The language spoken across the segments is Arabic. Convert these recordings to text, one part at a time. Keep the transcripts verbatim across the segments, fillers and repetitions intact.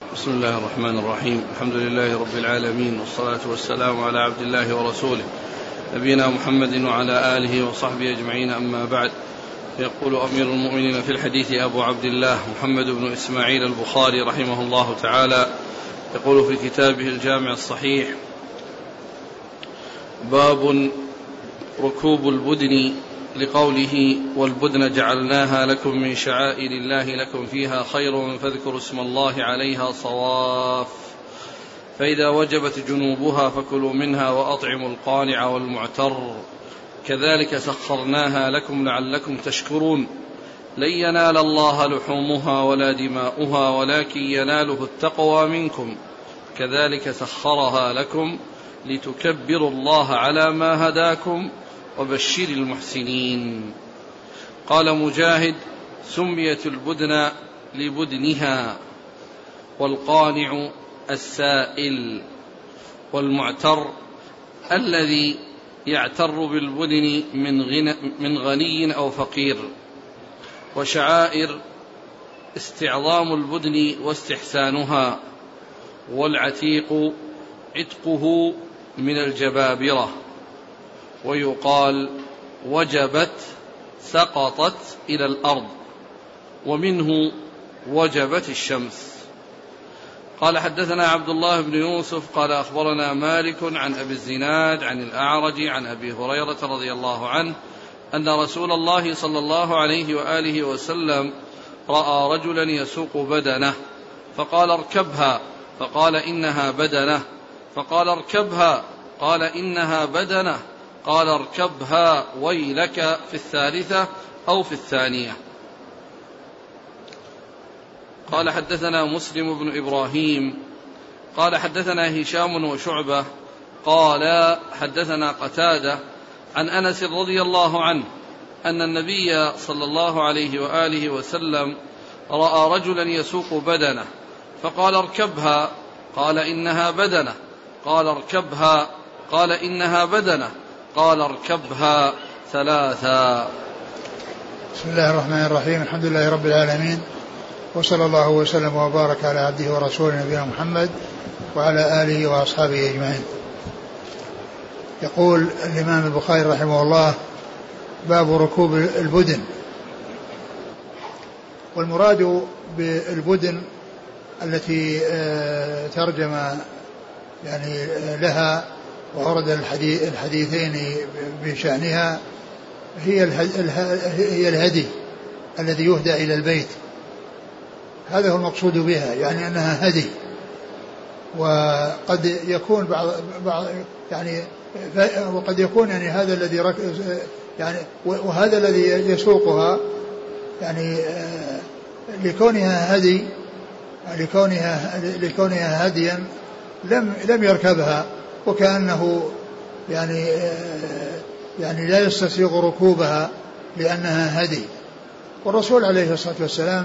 بسم الله الرحمن الرحيم. الحمد لله رب العالمين، والصلاة والسلام على عبد الله ورسوله نبينا محمد وعلى آله وصحبه أجمعين، أما بعد. يقول أمير المؤمنين في الحديث أبو عبد الله محمد بن إسماعيل البخاري رحمه الله تعالى، يقول في كتابه الجامع الصحيح: باب ركوب البدن، لقوله: والبدن جعلناها لكم من شعائر الله لكم فيها خير فاذكروا اسم الله عليها صواف، فإذا وجبت جنوبها فكلوا منها وأطعموا القانع والمعتر، كذلك سخرناها لكم لعلكم تشكرون، لن ينال الله لحومها ولا دماؤها ولكن يناله التقوى منكم، كذلك سخرها لكم لتكبروا الله على ما هداكم وبشر المحسنين. قال مجاهد: سميت البدن لبدنها، والقانع السائل، والمعتر الذي يعتر بالبدن من, غنى من غني أو فقير. وشعائر استعظام البدن واستحسانها، والعتيق عتقه من الجبابرة. ويقال: وجبت سقطت إلى الأرض، ومنه وجبت الشمس. قال: حدثنا عبد الله بن يوسف قال أخبرنا مالك عن أبي الزناد عن الأعرج عن أبي هريرة رضي الله عنه أن رسول الله صلى الله عليه وآله وسلم رأى رجلا يسوق بدنه فقال: اركبها، فقال: إنها بدنه، فقال: اركبها، قال: إنها بدنه، قال: اركبها ويلك في الثالثة أو في الثانية. قال: حدثنا مسلم بن إبراهيم قال حدثنا هشام وشعبة قال حدثنا قتادة عن أنس رضي الله عنه أن النبي صلى الله عليه وآله وسلم رأى رجلا يسوق بدنه فقال: اركبها، قال: إنها بدنه، قال: اركبها، قال: إنها بدنه، قال: اركبها ثلاثا. بسم الله الرحمن الرحيم. الحمد لله رب العالمين، وصلى الله وسلم وبارك على عبده ورسوله نبينا محمد وعلى آله وأصحابه أجمعين. يقول الإمام البخاري رحمه الله: باب ركوب البدن. والمراد بالبدن التي ترجم يعني لها وورد الحديثين بشأنها هي الهدي الذي يهدى إلى البيت، هذا هو المقصود بها، يعني أنها هدي. وقد يكون بعض بعض يعني وقد يكون يعني هذا الذي يعني وهذا الذي يسوقها يعني لكونها هدي لكونها لكونها هديا لم لم يركبها، وكأنه يعني يعني لا يستسيغ ركوبها لأنها هدي. والرسول عليه الصلاة والسلام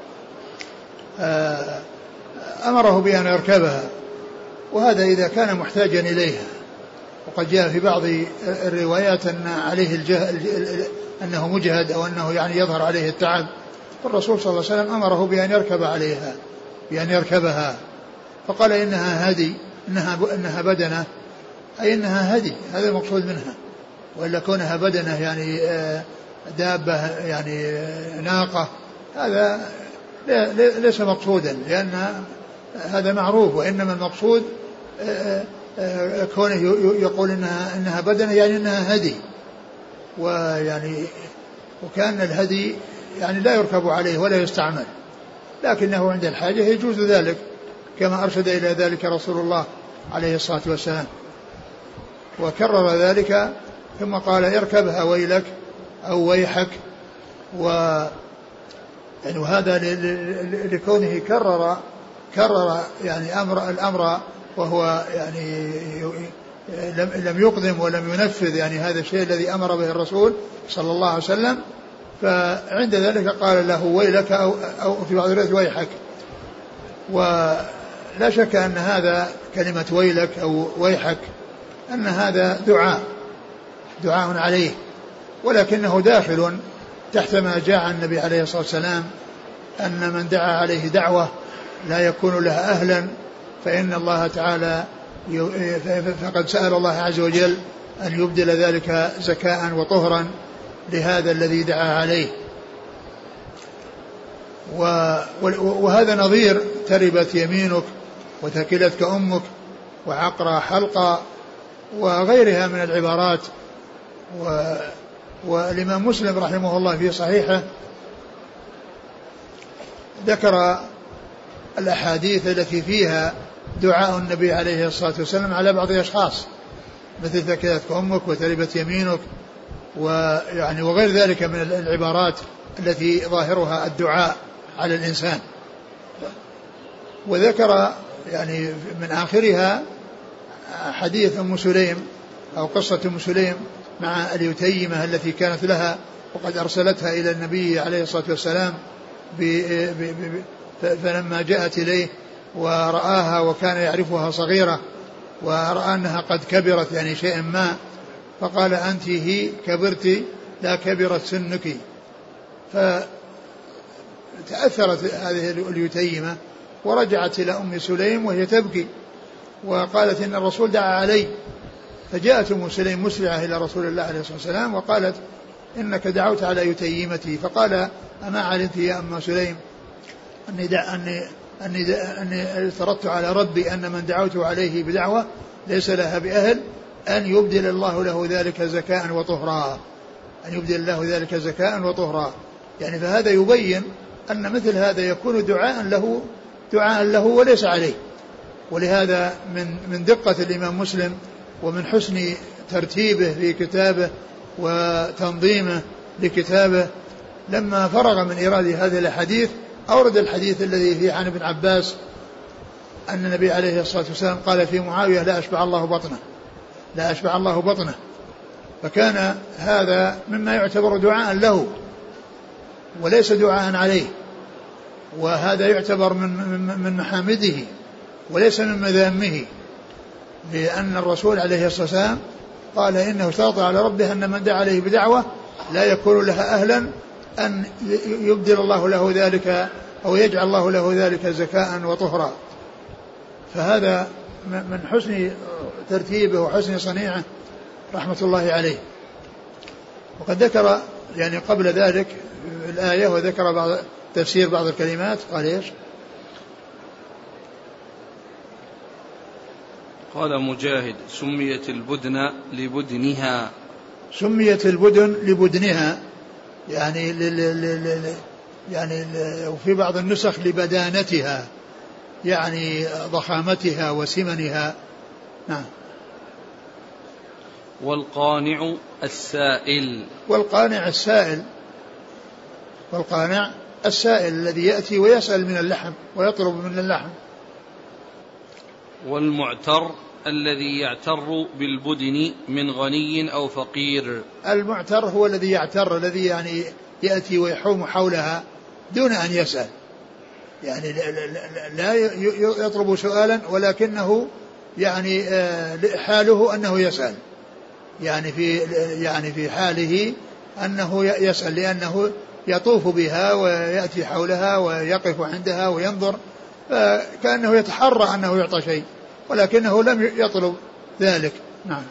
أمره بأن يركبها، وهذا إذا كان محتاجا إليها. وقد جاء في بعض الروايات أن عليه الجهل، أنه مجهد أو أنه يعني يظهر عليه التعب، فالرسول صلى الله عليه وسلم أمره بأن يركب عليها بأن يركبها، فقال: إنها هدي، إنها إنها بدنة، أي إنها هدي، هذا المقصود منها. وإلا كونها بدنة يعني دابة يعني ناقة، هذا ليس مقصودا، لأن هذا معروف. وإنما المقصود كونه يقول إنها, إنها بدنة يعني إنها هدي، ويعني وكأن الهدي يعني لا يركب عليه ولا يستعمل، لكنه عند الحاجة يجوز ذلك، كما أرشد إلى ذلك رسول الله عليه الصلاة والسلام، وكرر ذلك ثم قال: اركبها ويلك أو ويحك. و يعني وهذا لكونه كرر كرر يعني أمر الأمر، وهو يعني لم يقدم ولم ينفذ يعني هذا الشيء الذي أمر به الرسول صلى الله عليه وسلم. فعند ذلك قال له: ويلك أو, أو في بعض الروايات ويحك. ولا شك أن هذا كلمة ويلك أو ويحك أن هذا دعاء دعاء عليه، ولكنه داخل تحت ما جاء عن النبي عليه الصلاة والسلام أن من دعا عليه دعوة لا يكون لها أهلا، فإن الله تعالى فقد سأل الله عز وجل أن يبدل ذلك زكاء وطهرا لهذا الذي دعا عليه. وهذا نظير تربت يمينك وثكلتك أمك وعقر حلقا وغيرها من العبارات. والإمام مسلم رحمه الله في صحيحه ذكر الأحاديث التي فيها دعاء النبي عليه الصلاة والسلام على بعض الأشخاص، مثل ثكلتك أمك وتربت يمينك ويعني وغير ذلك من العبارات التي ظاهرها الدعاء على الإنسان. وذكر يعني من آخرها حديث أم سليم أو قصة أم سليم مع اليتيمة التي كانت لها وقد أرسلتها إلى النبي عليه الصلاة والسلام فلما جاءت إليه ورآها وكان يعرفها صغيرة ورأى أنها قد كبرت يعني شيئا ما، فقال أنت هي كبرت لا كبرت سنك. فتأثرت هذه اليتيمة ورجعت إلى أم سليم وهي تبكي وقالت إن الرسول دعا علي. فجاءت أم سليم مسرعة إلى رسول الله عليه الصلاة والسلام وقالت إنك دعوت على يتيمتي. فقال أما علمت يا أم سليم أني, دع أني, أني, دع أني افترضت على ربي أن من دعوت عليه بدعوة ليس لها بأهل أن يبدل الله له ذلك زكاء وطهرا، أن يبدل الله ذلك زكاء وطهرا. يعني فهذا يبين أن مثل هذا يكون دعاء له دعاء له وليس عليه. ولهذا من من دقة الإمام مسلم ومن حسن ترتيبه في كتابه وتنظيمه لكتابه لما فرغ من إيراد هذه الحديث أورد الحديث الذي فيه عن ابن عباس أن النبي عليه الصلاة والسلام قال في معاوية لا أشبع الله بطنه لا أشبع الله بطنه. فكان هذا مما يعتبر دعاء له وليس دعاء عليه، وهذا يعتبر من من محامده وليس من مذامه، لأن الرسول عليه الصلاة والسلام قال إنه اشترط على ربه أن من دعا عليه بدعوة لا يكون لها أهلا أن يبدل الله له ذلك أو يجعل الله له ذلك زكاء وطهرا. فهذا من حسن ترتيبه وحسن صنيعه رحمة الله عليه. وقد ذكر يعني قبل ذلك الآية وذكر بعض تفسير بعض الكلمات. قال إيش؟ قال مجاهد سميت البدن لبدنها، سميت البدن لبدنها يعني ل ل ل يعني وفي بعض النسخ لبدانتها يعني ضخامتها وسمنها. نعم. والقانع السائل، والقانع السائل والقانع السائل الذي يأتي ويسأل من اللحم ويطلب من اللحم. والمعتر الذي يعتر بالبدن من غني أو فقير. المعتر هو الذي يعتر، الذي يعني يأتي ويحوم حولها دون أن يسأل، يعني لا يطلب سؤالا ولكنه يعني حاله أنه يسأل، يعني في يعني في حاله أنه يسأل لأنه يطوف بها ويأتي حولها ويقف عندها وينظر، فكأنه يتحرى أنه يعطى شيء ولكنه لم يطلب ذلك. نعم.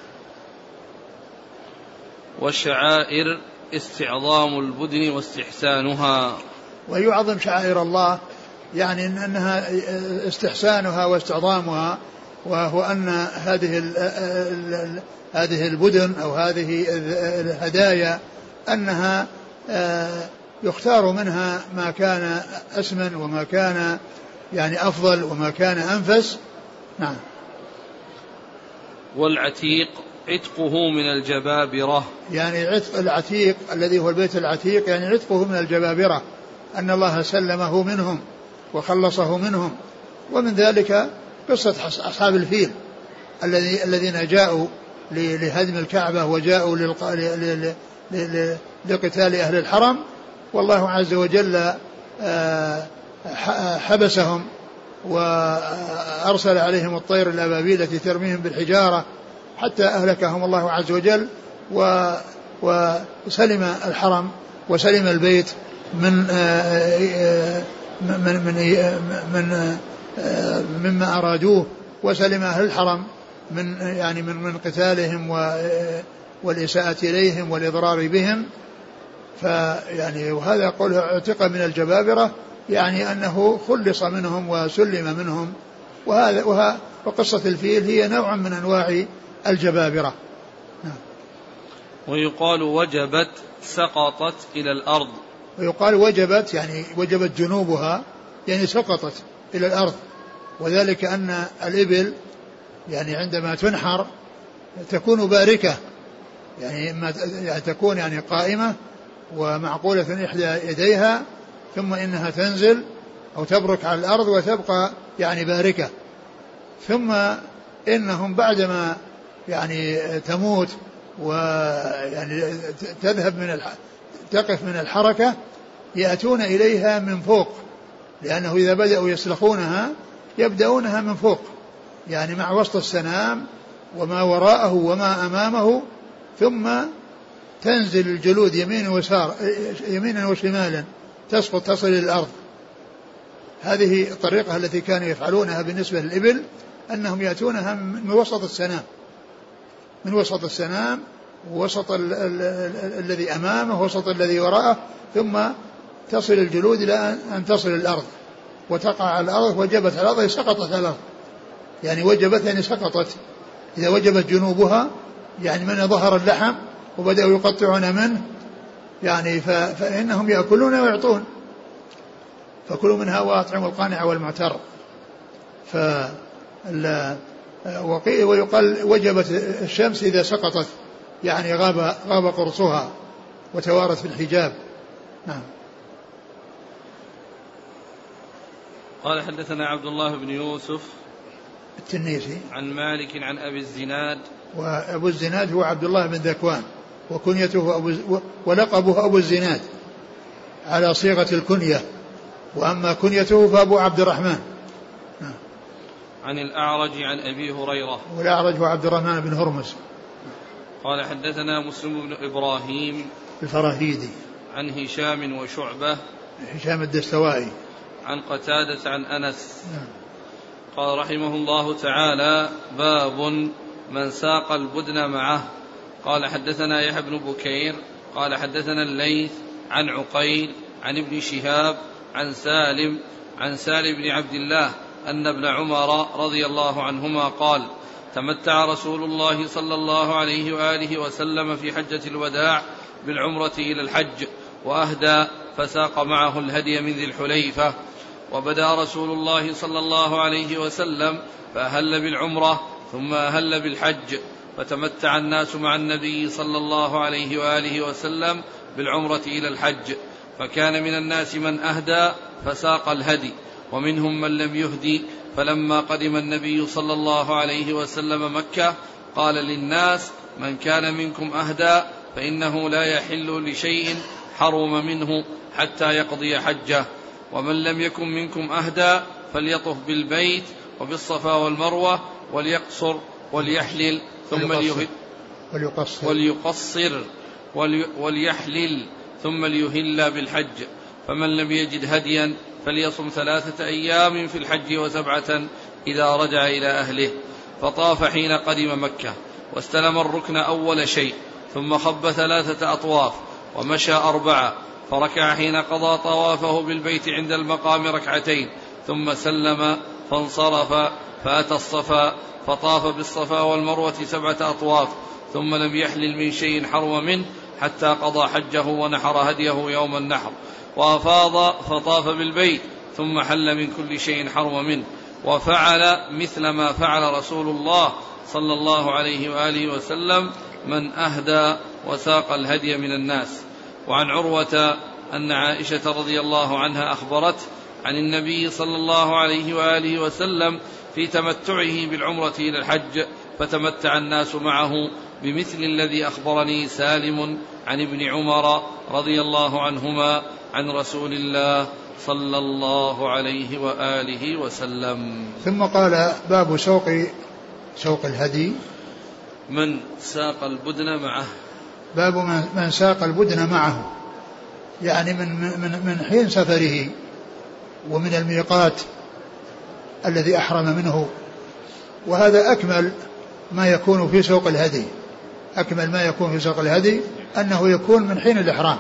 والشعائر استعظام البدن واستحسانها، ويعظم شعائر الله يعني أنها استحسانها واستعظامها، وهو أن هذه هذه البدن أو هذه الهدايا أنها يختار منها ما كان أسمن وما كان يعني أفضل وما كان أنفس. نعم. والعتيق عتقه من الجبابرة، يعني عتق العتيق الذي هو البيت العتيق يعني عتقه من الجبابرة، أن الله سلمه منهم وخلصه منهم. ومن ذلك قصة أصحاب الفيل الذي الذين جاءوا لهدم الكعبة وجاءوا لقتال أهل الحرم، والله عز وجل حبسهم وأرسل عليهم الطير الأبابيل التي ترميهم بالحجارة حتى أهلكهم الله عز وجل، وسلم الحرم وسلم البيت من من من من مما أرادوه، وسلم أهل الحرم من يعني من من قتالهم والإساءة إليهم والإضرار بهم. فيعني وهذا قوله اعتق من الجبابرة، يعني أنه خلص منهم وسلم منهم. وهذا وها وقصة الفيل هي نوع من أنواع الجبابرة. ويقال وجبت سقطت إلى الأرض. ويقال وجبت يعني وجبت جنوبها يعني سقطت إلى الأرض، وذلك أن الإبل يعني عندما تنحر تكون باركة، يعني إما يعني تكون يعني قائمة ومعقولة إحدى يديها، ثم إنها تنزل أو تبرك على الأرض وتبقى يعني باركة، ثم إنهم بعدما يعني تموت ويعني تذهب من الح... تقف من الحركة يأتون إليها من فوق، لأنه إذا بدأوا يسلخونها يبدأونها من فوق، يعني مع وسط السنام وما وراءه وما أمامه، ثم تنزل الجلود يمين ويسار يمينا وشمالا تسقط تصل إلى الأرض. هذه الطريقة التي كانوا يفعلونها بالنسبة للإبل، أنهم يأتونها من وسط السنام من وسط السنام وسط ال ال ال الذي أمامه وسط الذي وراءه، ثم تصل الجلود إلى أن تصل الأرض وتقع على الأرض. وجبت على الأرض سقطت على الأرض، يعني وجبت يعني سقطت. إذا وجبت جنوبها يعني من ظهر اللحم وبدأوا يقطعون منه يعني فإنهم يأكلون ويعطون، فكلوا منها وأطعموا القانع والمعتر. ف ويقال وجبت الشمس إذا سقطت، يعني غاب غاب قرصها وتوارت في الحجاب. نعم. قال حدثنا عبد الله بن يوسف التنيسي عن مالك عن أبي الزناد. وأبو الزناد هو عبد الله بن ذكوان، وكنيته أبو ولقبه أبو الزناد على صيغة الكنية، وأما كنيته فأبو عبد الرحمن. عن الأعرج عن أبي هريرة. والأعرج هو عبد الرحمن بن هرمز. قال حدثنا مسلم بن إبراهيم الفراهيدي عن هشام وشعبة هشام الدستوائي عن قتادة عن أنس. قال رحمه الله تعالى: باب من ساق البدن معه. قال حدثنا يحيى بن بكير قال حدثنا الليث عن عقيل عن ابن شهاب عن سالم عن سالم بن عبد الله أن ابن عمر رضي الله عنهما قال: تمتع رسول الله صلى الله عليه وآله وسلم في حجة الوداع بالعمرة إلى الحج، وأهدى فساق معه الهدي من ذي الحليفة. وبدأ رسول الله صلى الله عليه وسلم فأهل بالعمرة ثم أهل بالحج، فتمتع الناس مع النبي صلى الله عليه وآله وسلم بالعمرة إلى الحج، فكان من الناس من أهدى فساق الهدي، ومنهم من لم يهدي. فلما قدم النبي صلى الله عليه وسلم مكة قال للناس: من كان منكم أهدى فإنه لا يحل لشيء حرم منه حتى يقضي حجه، ومن لم يكن منكم أهدى فليطف بالبيت وبالصفا والمروة وليقصر وليحلل ثم ليهل وليقصر, وليقصر وليحلل ثم ليهل بالحج. فمن لم يجد هديا فليصم ثلاثة أيام في الحج وسبعة إذا رجع إلى أهله. فطاف حين قدم مكة واستلم الركن أول شيء، ثم خب ثلاثة أطواف ومشى أربعة، فركع حين قضى طوافه بالبيت عند المقام ركعتين، ثم سلم فانصرف فأتى الصفا فطاف بالصفا والمروة سبعة أطواف، ثم لم يحلل من شيء حرم منه حتى قضى حجه ونحر هديه يوم النحر، وأفاض فطاف بالبيت ثم حل من كل شيء حرم منه، وفعل مثل ما فعل رسول الله صلى الله عليه وآله وسلم من أهدى وساق الهدي من الناس. وعن عروة أن عائشة رضي الله عنها أخبرت عن النبي صلى الله عليه وآله وسلم في تمتعه بالعمرة إلى الحج، فتمتع الناس معه بمثل الذي أخبرني سالم عن ابن عمر رضي الله عنهما عن رسول الله صلى الله عليه وآله وسلم. ثم قال: باب سوق سوق الهدي. من ساق البدن معه. باب من ساق البدن معه، يعني من من من حين سفره، ومن الميقات الذي أحرم منه. وهذا أكمل ما يكون في سوق الهدي، أكمل ما يكون في سوق الهدي أنه يكون من حين الإحرام،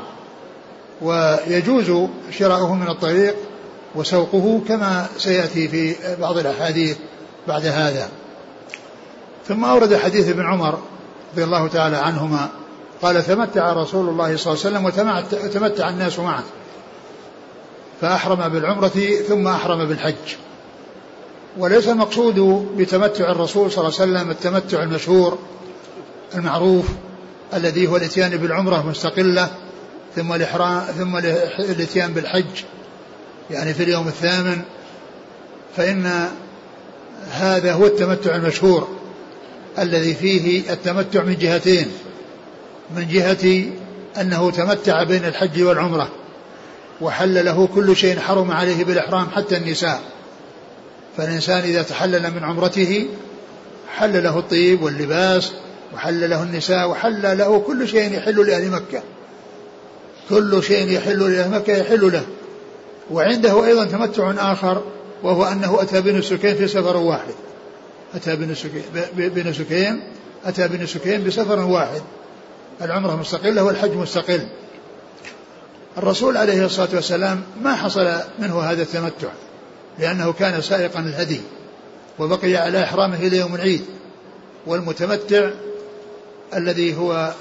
ويجوز شراؤه من الطريق وسوقه كما سيأتي في بعض الأحاديث بعد هذا. ثم أورد حديث ابن عمر رضي الله تعالى عنهما قال تمتع رسول الله صلى الله عليه وسلم وتمتع الناس معه فأحرم بالعمرة ثم أحرم بالحج. وليس المقصود بتمتع الرسول صلى الله عليه وسلم التمتع المشهور المعروف الذي هو الاتيان بالعمرة مستقلة ثم الإحرام ثم الاتيان بالحج يعني في اليوم الثامن، فإن هذا هو التمتع المشهور الذي فيه التمتع من جهتين، من جهة أنه تمتع بين الحج والعمرة وحل له كل شيء حرم عليه بالإحرام حتى النساء، فالإنسان إذا تحلل من عمرته حل له الطيب واللباس وحل له النساء وحل له كل شيء يحل لأهل مكة، كل شيء يحل لأهل مكة يحل له. وعنده أيضا تمتع آخر وهو أنه أتى بنسكين في سفر واحد، أتى بنسكين, بنسكين أتى بنسكين بسفر واحد، العمرة مستقلة والحج مستقل. الرسول عليه الصلاة والسلام ما حصل منه هذا التمتع لأنه كان سائقا الهدي وبقي على إحرامه إلى يوم العيد. والمتمتع الذي هو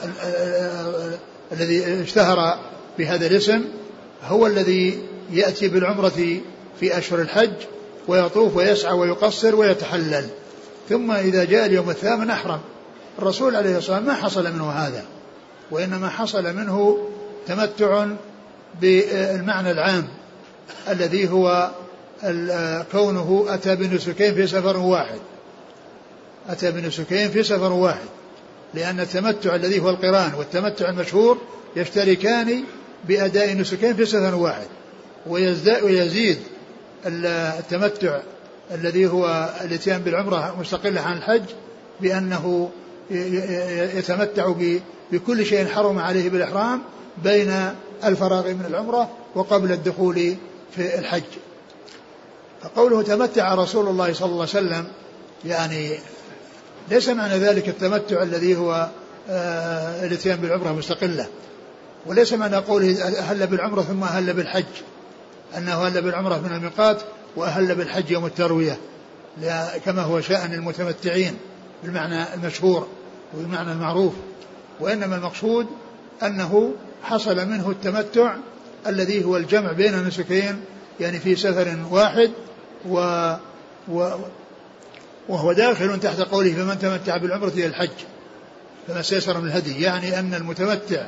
الذي اشتهر بهذا الاسم هو الذي يأتي بالعمرة في أشهر الحج ويطوف ويسعى ويقصر ويتحلل، ثم إذا جاء اليوم الثامن أحرم. الرسول عليه الصلاة والسلام ما حصل منه هذا، وإنما حصل منه تمتع بالمعنى العام الذي هو كونه أتى بنسكين في سفر واحد، أتى بنسكين في سفر واحد، لأن التمتع الذي هو القران والتمتع المشهور يشتركان بأداء نسكين في سفر واحد، ويزيد التمتع الذي هو الاتيان بالعمرة مستقلة عن الحج بأنه يتمتع بكل شيء حرم عليه بالإحرام بين الفراغ من العمرة وقبل الدخول في الحج. فقوله تمتع رسول الله صلى الله عليه وسلم يعني ليس معنى ذلك التمتع الذي هو آه الاتيان بالعمرة مستقلة، وليس معنى قوله أهل بالعمرة ثم أهل بالحج أنه أهل بالعمرة من الميقات وأهل بالحج يوم التروية كما هو شأن المتمتعين بالمعنى المشهور والمعنى المعروف، وإنما المقصود أنه حصل منه التمتع الذي هو الجمع بين النسكين يعني في سفر واحد و و وهو داخل تحت قوله فمن تمتع بالعمرة إلى الحج فما استيسر من الهدي، يعني أن المتمتع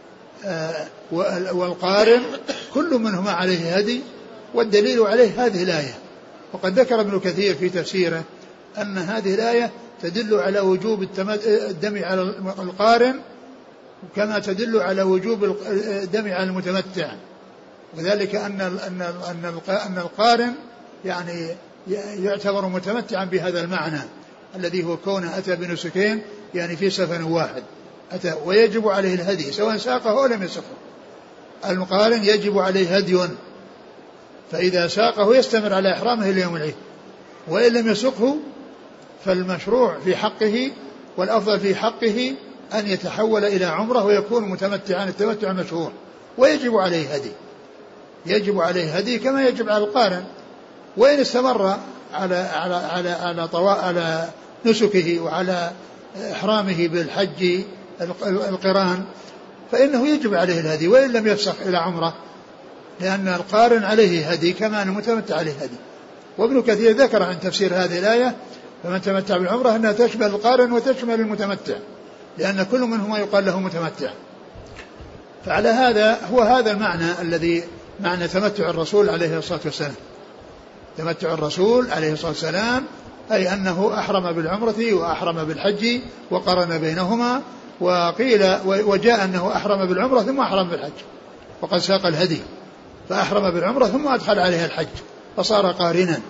والقارن كل منهما عليه هدي، والدليل عليه هذه الآية. وقد ذكر ابن كثير في تفسيره أن هذه الآية تدل على وجوب الدم على القارن كما تدل على وجوب الدم على المتمتع، وذلك أن أن أن أن القارن يعني يعتبر متمتعا بهذا المعنى الذي هو كونه أتى بنسكين يعني في سفر واحد أتى ويجب عليه الهدي سواء ساقه أو لم يسقه. المقارن يجب عليه هدي، فإذا ساقه يستمر على إحرامه إلى يوم العيد، وإن لم يسقه فالمشروع في حقه والأفضل في حقه أن يتحول إلى عمره ويكون متمتعا التمتع المشهور، ويجب عليه هدي، يجب عليه هدي كما يجب على القارن. وإن استمر على على على على طواء على نسكه وعلى إحرامه بالحج القران فإنه يجب عليه الهدي وإن لم يفسخ إلى عمره، لأن القارن عليه هدي كما أن المتمتع عليه هدي. وابن كثير ذكر عن تفسير هذه الآية فمن تمتع بالعمرة أنها تشمل القارن وتشمل المتمتع، لأن كل منهما يقال له متمتع. فعلى هذا هو هذا المعنى الذي معنى تمتع الرسول عليه الصلاة والسلام. تمتع الرسول عليه الصلاة والسلام أي أنه أحرم بالعمرة وأحرم بالحج وقرن بينهما، وقيل وجاء أنه أحرم بالعمرة ثم أحرم بالحج وقد ساق الهدي، فأحرم بالعمرة ثم أدخل عليها الحج فصار قارنا.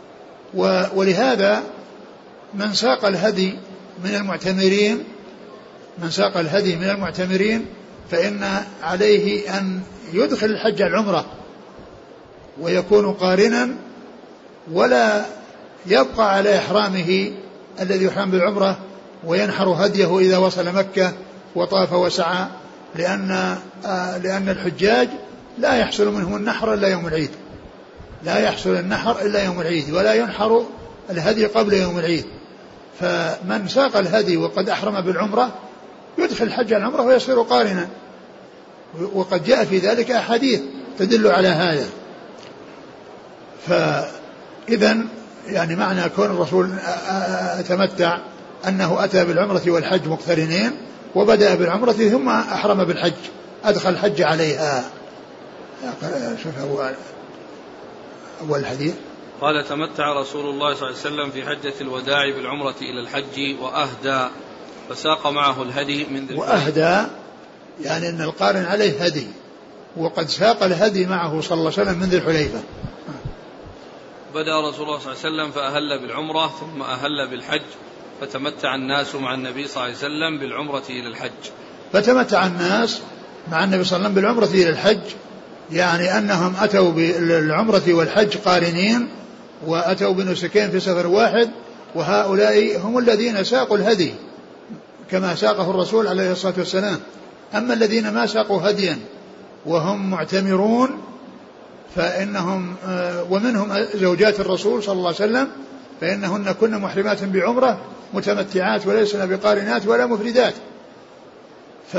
ولهذا من ساق الهدي من المعتمرين من ساق الهدي من المعتمرين فإن عليه أن يدخل الحج العمرة، ويكون قارنا ولا يبقى على إحرامه الذي يحرم بالعمرة وينحر هديه إذا وصل مكة وطاف وسعى، لأن لأن الحجاج لا يحصل منهم النحر إلا يوم العيد، لا يحصل النحر إلا يوم العيد، ولا ينحر الهدي قبل يوم العيد. فمن ساق الهدي وقد أحرم بالعمرة يدخل الحج على العمرة ويصير قارنا، وقد جاء في ذلك أحاديث تدل على هذا. فإذن يعني معنى كون الرسول تمتع أنه أتى بالعمرة والحج مقترنين، وبدأ بالعمرة ثم أحرم بالحج، أدخل الحج عليها. شوف أول أول الحديث قال تمتع رسول الله صلى الله عليه وسلم في حجة الوداع بالعمرة إلى الحج وأهدى، فساق معه الهدي من ذي الحليفة. وأهدى يعني أن القارن عليه هدي، وقد ساق الهدي معه صلى الله عليه وسلم من ذي الحليفة. بدأ رسول الله صلى الله عليه وسلم فأهل بالعمرة ثم أهل بالحج، فتمتع الناس مع النبي صلى الله عليه وسلم بالعمرة إلى الحج. فتمتع الناس مع النبي صلى الله عليه وسلم بالعمرة إلى الحج، يعني أنهم أتوا بالعمرة والحج قارنين، وأتوا بنسكين في سفر واحد، وهؤلاء هم الذين ساقوا الهدي كما ساقه الرسول عليه الصلاة والسلام. أما الذين ما ساقوا هديا وهم معتمرون فإنهم ومنهم زوجات الرسول صلى الله عليه وسلم فإنهن كن محرمات بعمرة متمتعات وليسن بقارنات ولا مفردات. ف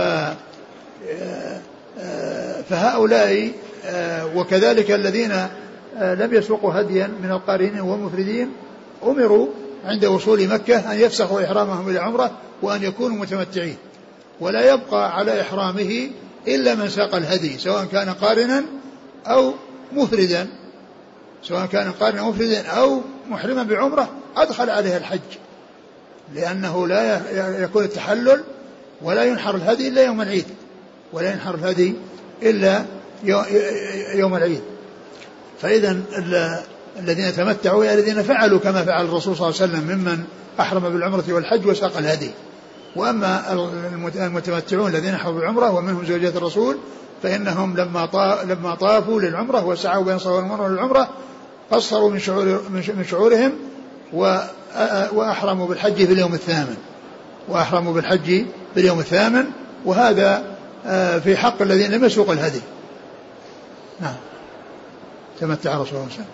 فهؤلاء وكذلك الذين لم يسوقوا هديا من القارنين والمفردين أمروا عند وصول مكة أن يفسخوا إحرامهم إلى عمرة وأن يكونوا متمتعين، ولا يبقى على إحرامه إلا من ساق الهدي، سواء كان قارنا أو مفردا، سواء كان قارنا مفردا أو محرما بعمرة أدخل عليه الحج، لأنه لا يكون التحلل ولا ينحر الهدي إلا يوم العيد، ولا ينحر الهدي إلا يوم العيد. فإذا الذين تمتعوا يعني الذين فعلوا كما فعل الرسول صلى الله عليه وسلم ممن أحرم بالعمرة والحج وساق الهدي. وأما المتمتعون الذين أحرموا بالعمرة ومنهم زوجات الرسول فإنهم لما لما طافوا للعمرة وسعوا بين الصفا والمروة للعمرة قصروا من شعور من شعورهم وأحرموا بالحج في اليوم الثامن، وأحرموا بالحج في اليوم الثامن، وهذا في حق الذين لم يسوقوا الهدي. نعم. تمتع رسول الله صلى الله عليه وسلم.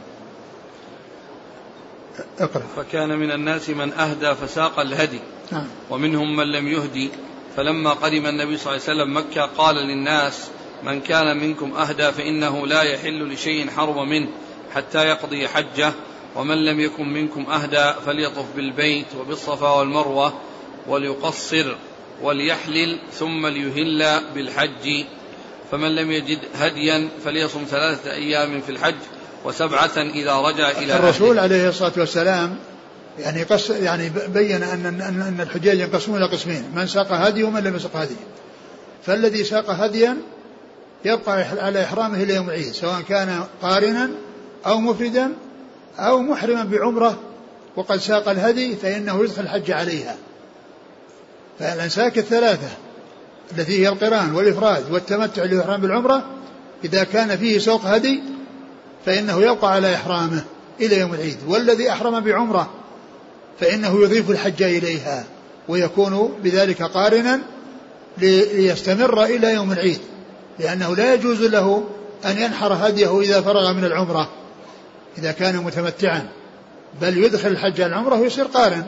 اقرأ. فكان من الناس من أهدى فساق الهدي. نعم. ومنهم من لم يهدي، فلما قدم النبي صلى الله عليه وسلم مكة قال للناس من كان منكم أهدى فإنه لا يحل لشيء حرم منه حتى يقضي حجه، ومن لم يكن منكم أهدى فليطف بالبيت وبالصفا والمروة وليقصر وليحلل ثم ليهل بالحج، فمن لم يجد هديا فليصم ثلاثة أيام في الحج وسبعة إذا رجع إلى الرسول عليه الصلاة والسلام يعني قص يعني بين أن أن الحجاج ينقسمون إلى قسمين، من ساق هدي ومن لم يسق هدي. فالذي ساق هديا يبقى على إحرامه إلى يوم العيد، سواء كان قارنا أو مفردا أو محرما بعمرة وقد ساق الهدي فإنه يدخل الحج عليها. فالأنساك الثلاثة التي هي القران والإفراد والتمتع للإحرام بالعمرة إذا كان فيه سوق هدي فإنه يبقى على إحرامه إلى يوم العيد، والذي أحرم بعمرة فإنه يضيف الحج إليها ويكون بذلك قارنا ليستمر إلى يوم العيد، لأنه لا يجوز له أن ينحر هديه إذا فرغ من العمرة إذا كان متمتعا، بل يدخل الحج على العمرة ويصير قارن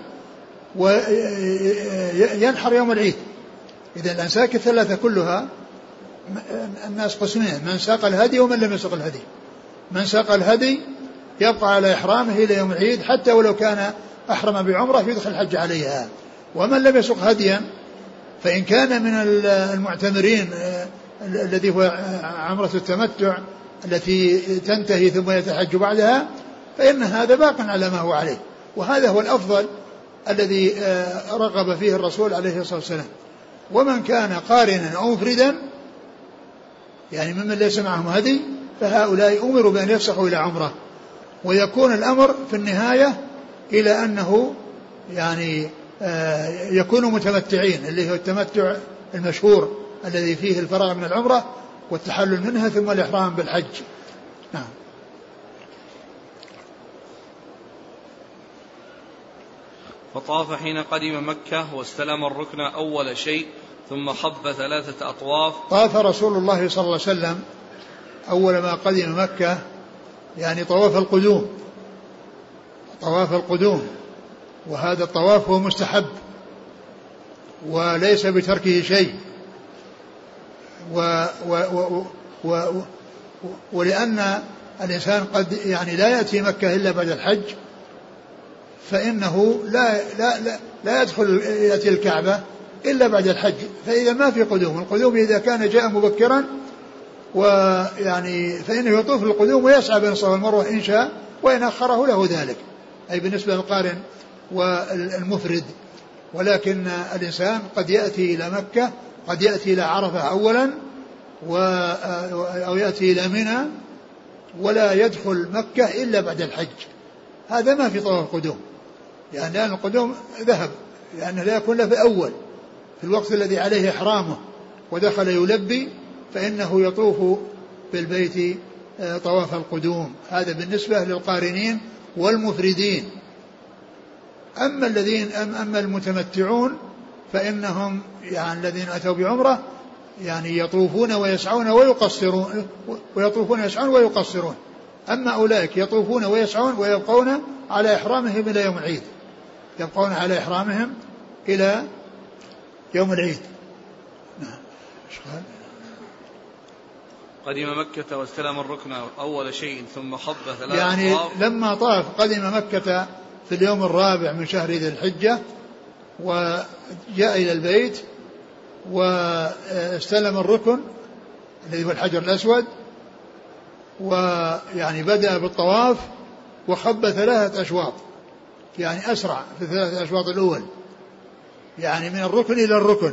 وينحر يوم العيد. إذا الأنساك الثلاثة كلها الناس قسمين، من ساق الهدي ومن لم يسق الهدي. من ساق الهدي يبقى على إحرامه إلى يوم العيد حتى ولو كان أحرم بعمرة يدخل الحج عليها. ومن لم يسق هديا فإن كان من المعتمرين الذي هو عمرة التمتع التي تنتهي ثم يتحج بعدها فإن هذا باق على ما هو عليه، وهذا هو الأفضل الذي رغب فيه الرسول عليه الصلاة والسلام. ومن كان قارنا أو مفردا يعني ممن ليس معهم هدي فهؤلاء أمروا بأن يفسخوا إلى عمرة، ويكون الأمر في النهاية إلى أنه يعني يكونوا متمتعين اللي هو التمتع المشهور الذي فيه الفراغ من العمرة والتحلل منها ثم الإحرام بالحج. نعم. فطاف حين قدم مكة واستلم الركن أول شيء ثم خب ثلاثة أطواف. طاف رسول الله صلى الله عليه وسلم أول ما قدم مكة يعني طواف القدوم، طواف القدوم، وهذا الطواف هو مستحب وليس بتركه شيء، و و و و و ولأن الإنسان قد يعني لا يأتي مكة إلا بعد الحج، فإنه لا, لا, لا, لا يدخل يأتي الكعبة إلا بعد الحج، فإذا ما في قدوم. القدوم إذا كان جاء مبكرا ويعني فإنه يطوف القدوم ويسعى بين الصفا والمروة إن شاء، وإن أخره له ذلك، أي بالنسبة للقارن والمفرد. ولكن الإنسان قد يأتي إلى مكة، قد يأتي إلى عرفة أولا أو يأتي إلى منى ولا يدخل مكة إلا بعد الحج. هذا ما في طواف القدوم، يعني لأن القدوم ذهب، لأنه لا يكون له في أول في الوقت الذي عليه إحرامه ودخل يلبي، فإنه يطوف بالبيت طواف القدوم. هذا بالنسبة للقارنين والمفردين. أما الذين أما المتمتعون فإنهم يعني الذين أتوا بعمرة يعني يطوفون ويسعون ويقصرون، ويطوفون ويسعون ويقصرون. أما أولئك يطوفون ويسعون ويبقون على إحرامهم إلى يوم العيد، يبقون على إحرامهم إلى يوم العيد. نعم. قدم مكة واستلم الركن أول شيء ثم خب ثلاث يعني أطواف. لما طاف قدم مكة في اليوم الرابع من شهر ذي الحجة وجاء إلى البيت واستلم الركن الذي هو الحجر الأسود، ويعني بدأ بالطواف وخب ثلاثة أشواط، يعني أسرع في ثلاثة أشواط الأول، يعني من الركن إلى الركن،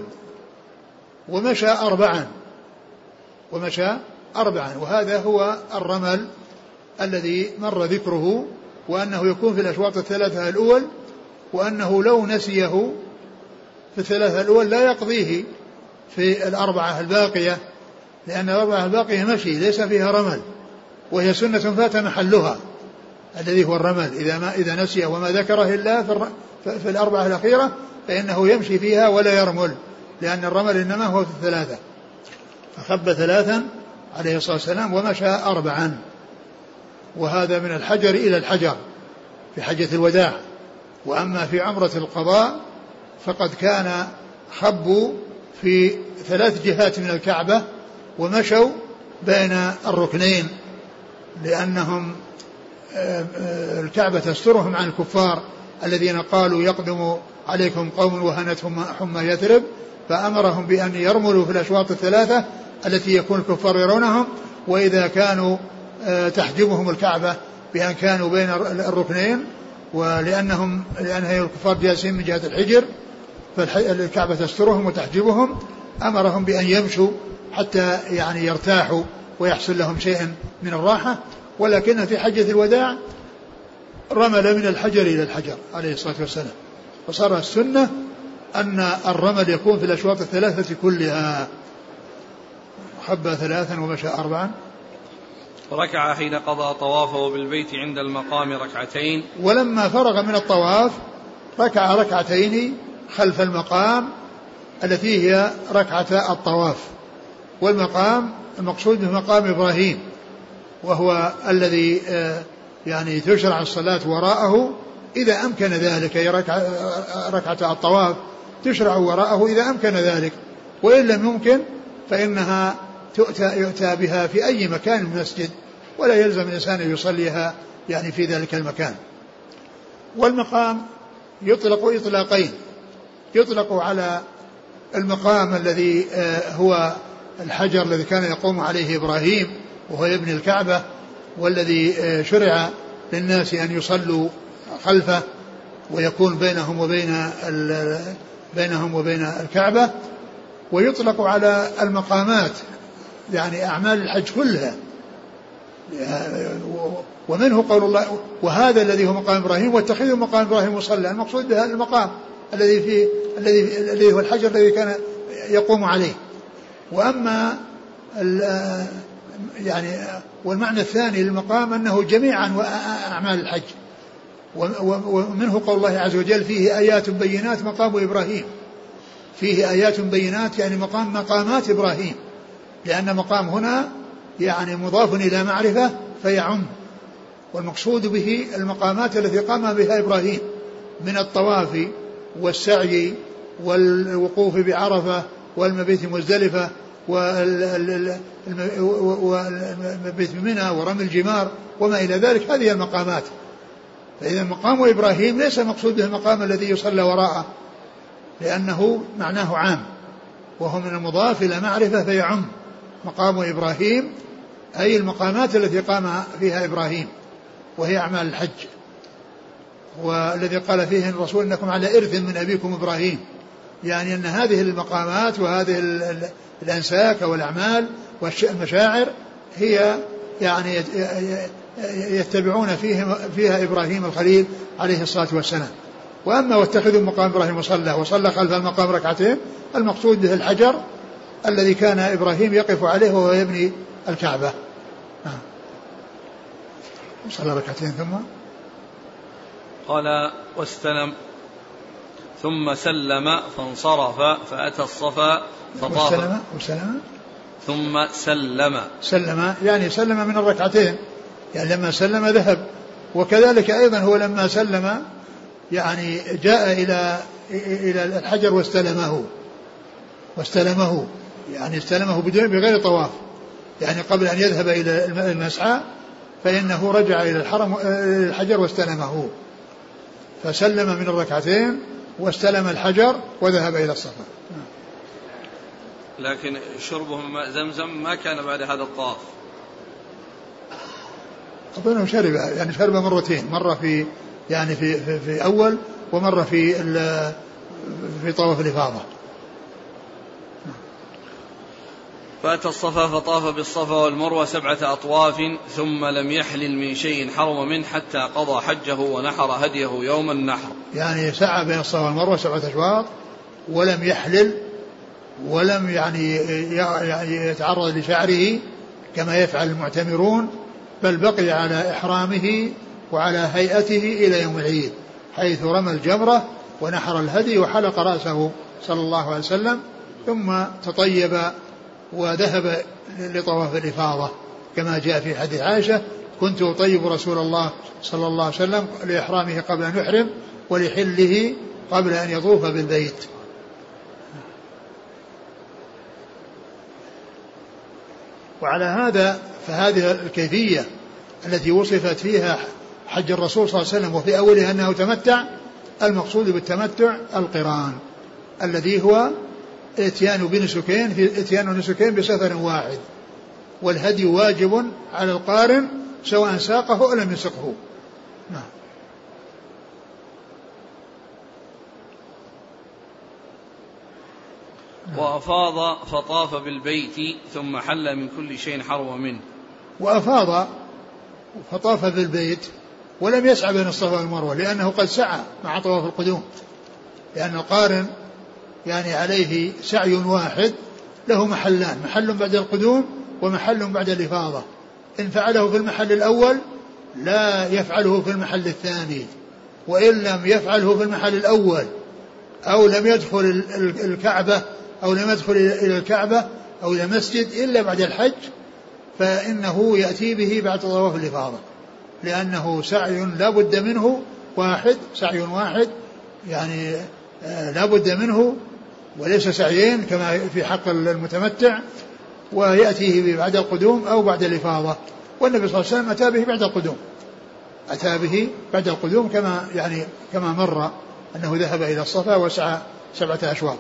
ومشى أربعا ومشى أربعا وهذا هو الرمل الذي مر ذكره، وأنه يكون في الأشواط الثلاثة الأول، وأنه لو نسيه في الثلاثة الأول لا يقضيه في الأربعة الباقية، لأن الأربعة الباقية مشي ليس فيها رمل، وهي سنة فات محلها الذي هو الرمل. إذا ما إذا نسي وما ذكره إلا في, في الأربعة الأخيرة فإنه يمشي فيها ولا يرمل، لأن الرمل إنما هو في الثلاثة. فخب ثلاثا عليه الصلاة والسلام ومشى أربعا، وهذا من الحجر إلى الحجر في حجة الوداع. وأما في عمرة القضاء فقد كان خبوا في ثلاث جهات من الكعبة ومشوا بين الركنين، لأنهم الكعبة تسترهم عن الكفار الذين قالوا يقدم عليكم قوم وهنتهم حمى يثرب، فأمرهم بأن يرملوا في الأشواط الثلاثة التي يكون الكفار يرونهم، وإذا كانوا تحجبهم الكعبة بأن كانوا بين الركنين، ولأنهم لأنها الكفار جالسين من جهة الحجر فالكعبة تسترهم وتحجبهم، أمرهم بأن يمشوا حتى يعني يرتاحوا ويحصل لهم شيء من الراحة. ولكن في حجة الوداع رمل من الحجر إلى الحجر عليه الصلاة والسلام، وصار السنة أن الرمل يكون في الأشواط الثلاثة كلها. خب ثلاثا ومشى أربعا. ركع حين قضى طوافه بالبيت عند المقام ركعتين. ولما فرغ من الطواف ركع ركعتين خلف المقام التي هي ركعة الطواف. والمقام المقصود به مقام إبراهيم، وهو الذي يعني تشرع الصلاة وراءه إذا أمكن ذلك، أي ركعة الطواف تشرع وراءه إذا أمكن ذلك، وإن لم يمكن فإنها تؤتى يؤتى بها في أي مكان من المسجد، ولا يلزم الإنسان أن يصليها يعني في ذلك المكان. والمقام يطلق إطلاقين، يطلق على المقام الذي هو الحجر الذي كان يقوم عليه إبراهيم وهو يبني الكعبة، والذي شرع للناس أن يصلوا خلفه ويكون بينهم وبين بينهم وبين الكعبة. ويطلق على المقامات يعني أعمال الحج كلها، ومنه قول الله وهذا الذي هو مقام إبراهيم واتخذوا مقام إبراهيم مصلى. المقصود بهذا المقام الذي فيه الذي الذي هو الحجر الذي كان يقوم عليه. وأما يعني والمعنى الثاني للمقام أنه جميعا أعمال الحج، ومنه قول الله عز وجل فيه آيات بينات مقام إبراهيم، فيه آيات بينات يعني مقام مقامات إبراهيم، لأن مقام هنا يعني مضاف إلى معرفة فيعم، والمقصود به المقامات التي قام بها إبراهيم من الطواف والسعي والوقوف بعرفة والمبيت مزدلفة والمبيت منى ورمي الجمار وما إلى ذلك، هذه المقامات. فإذا مقام إبراهيم ليس مقصود به المقام الذي يصلى وراءه، لأنه معناه عام، وهو من المضاف إلى معرفة فيعم. مقام إبراهيم أي المقامات التي قام فيها إبراهيم وهي أعمال الحج، والذي قال فيه الرسول إنكم على إرث من أبيكم إبراهيم، يعني أن هذه المقامات وهذه الأنساك والأعمال والمشاعر هي يعني يتبعون فيها, فيها إبراهيم الخليل عليه الصلاة والسلام. وأما واتخذوا مقام إبراهيم وصلى وصلى خلف المقام ركعتين، المقصود به الحجر الذي كان إبراهيم يقف عليه وهو يبني الكعبة. صلى ركعتين ثم قال واستلم ثم سلم فانصرف فأتى الصفا فطاف وسلم وسلم ثم سلم سلم يعني سلم من الركعتين، يعني لما سلم ذهب. وكذلك أيضا هو لما سلم يعني جاء إلى إلى الحجر واستلمه واستلمه يعني استلمه بدون بغير طواف، يعني قبل أن يذهب إلى المسعى فإنه رجع إلى الحرم الحجر واستلمه، فسلم من الركعتين واستلم الحجر وذهب إلى الصفا. لكن شربه ماء زمزم ما كان بعد هذا الطواف، أظنه شرب يعني شرب مرتين، مرة في يعني في في, في أول ومرة في في طواف الإفاضة. فأتى الصفا فطاف بالصفا والمروة سبعة أطواف ثم لم يحلل من شيء حرم منه حتى قضى حجه ونحر هديه يوم النحر، يعني سعى بين الصفا والمروة سبعة أشواط ولم يحلل ولم يعني يتعرض لشعره كما يفعل المعتمرون، بل بقي على إحرامه وعلى هيئته إلى يوم العيد، حيث رمى الجمرة ونحر الهدي وحلق رأسه صلى الله عليه وسلم، ثم تطيب وذهب لطواف الإفاضة كما جاء في حديث عائشة: كنت أطيب رسول الله صلى الله عليه وسلم لإحرامه قبل أن يحرم ولحله قبل أن يطوف بالبيت. وعلى هذا فهذه الكيفية التي وصفت فيها حج الرسول صلى الله عليه وسلم وفي أولها أنه تمتع، المقصود بالتمتع القران الذي هو اتيان بنسكين في اتيان نسكين بسفر واحد، والهدي واجب على القارن سواء ساقه أو لم يسقه. نعم. وأفاض فطاف بالبيت ثم حل من كل شيء حرم منه. وأفاض فطاف بالبيت ولم يسعى بين الصفا والمروة، لأنه قد سعى مع طواف القدوم، لأن القارن يعني عليه سعي واحد له محلان، محل بعد القدوم ومحل بعد الإفاضة. إن فعله في المحل الأول لا يفعله في المحل الثاني، وإن لم يفعله في المحل الأول أو لم يدخل الكعبة أو لم يدخل إلى الكعبة أو إلى المسجد إلا بعد الحج، فإنه يأتي به بعد طواف الإفاضة، لأنه سعي لا بد منه واحد، سعي واحد يعني لا بد منه وليس سعيين كما في حق المتمتع، ويأتيه بعد القدوم أو بعد الإفاضة. والنبي صلى الله عليه وسلم أتى به بعد القدوم، أتى به بعد القدوم كما يعني كما مر أنه ذهب إلى الصفا وسعى سبعة أشواط.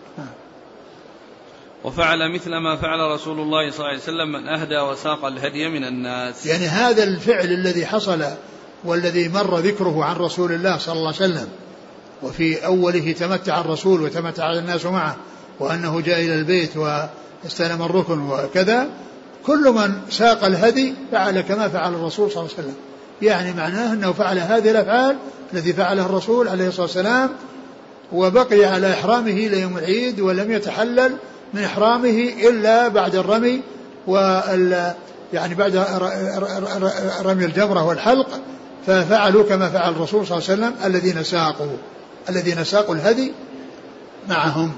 وفعل مثل ما فعل رسول الله صلى الله عليه وسلم من أهدى وساق الهدي من الناس. يعني هذا الفعل الذي حصل والذي مر ذكره عن رسول الله صلى الله عليه وسلم، وفي أوله تمتع الرسول وتمتع الناس معه، وأنه جاء إلى البيت واستلم الركن وكذا، كل من ساق الهدي فعل كما فعل الرسول صلى الله عليه وسلم، يعني معناه أنه فعل هذه الأفعال التي فعلها الرسول عليه الصلاة والسلام، وبقي على إحرامه إلى يوم العيد، ولم يتحلل من إحرامه إلا بعد الرمي وال يعني بعد رمي الجمرة والحلق، ففعلوا كما فعل الرسول صلى الله عليه وسلم الذين ساقوا الذين ساقوا الهدي معهم.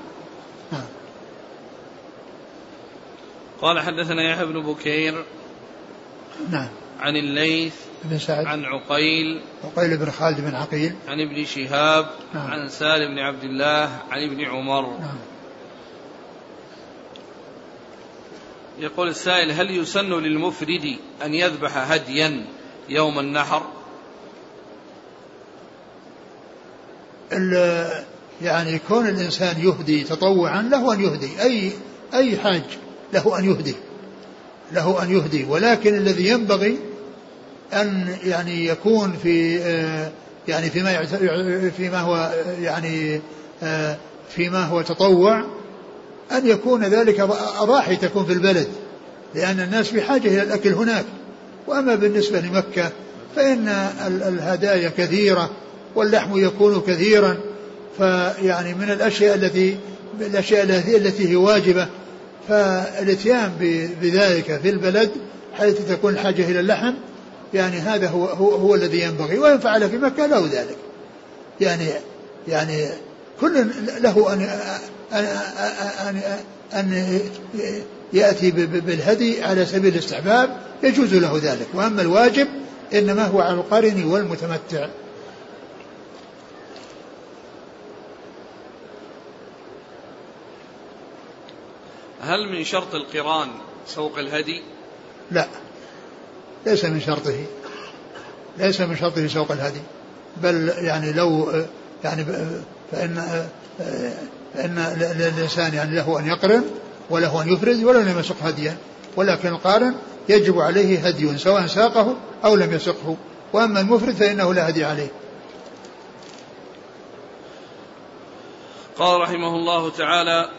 قال حدثنا يحيى بن بكير نعم عن الليث بن سعد عن عقيل عقيل بن خالد بن عقيل عن ابن شهاب نعم. عن سالم بن عبد الله عن ابن عمر نعم. يقول السائل: هل يسن للمفرد أن يذبح هديا يوم النحر؟ يعني كون الإنسان يهدي تطوعا له أن يهدي أي أي حاج له أن يهدي له أن يهدي ولكن الذي ينبغي أن يعني يكون في يعني فيما فيما هو يعني فيما هو تطوع أن يكون ذلك أضاحي تكون في البلد، لأن الناس بحاجة إلى الأكل هناك. وأما بالنسبة لمكة فإن الهدايا كثيرة واللحم يكون كثيرا، فيعني من الأشياء التي الأشياء التي هي واجبة فالاتيان بذلك في البلد حيث تكون الحاجة إلى اللحم، يعني هذا هو, هو, هو الذي ينبغي. وإن فعل في مكة له ذلك، يعني يعني كل له أن أن أن يأتي بالهدي على سبيل الاستحباب يجوز له ذلك. وأما الواجب إنما هو على القارن والمتمتع. هل من شرط القران سوق الهدي؟ لا، ليس من شرطه ليس من شرطه سوق الهدي، بل يعني لو يعني فإن فإن الإنسان يعني له أن يقرن وله أن يفرد ولو لم يسق هديا، ولكن القارن يجب عليه هدي سواء ساقه أو لم يسقه، وأما المفرد فإنه لا هدي عليه. قال رحمه الله تعالى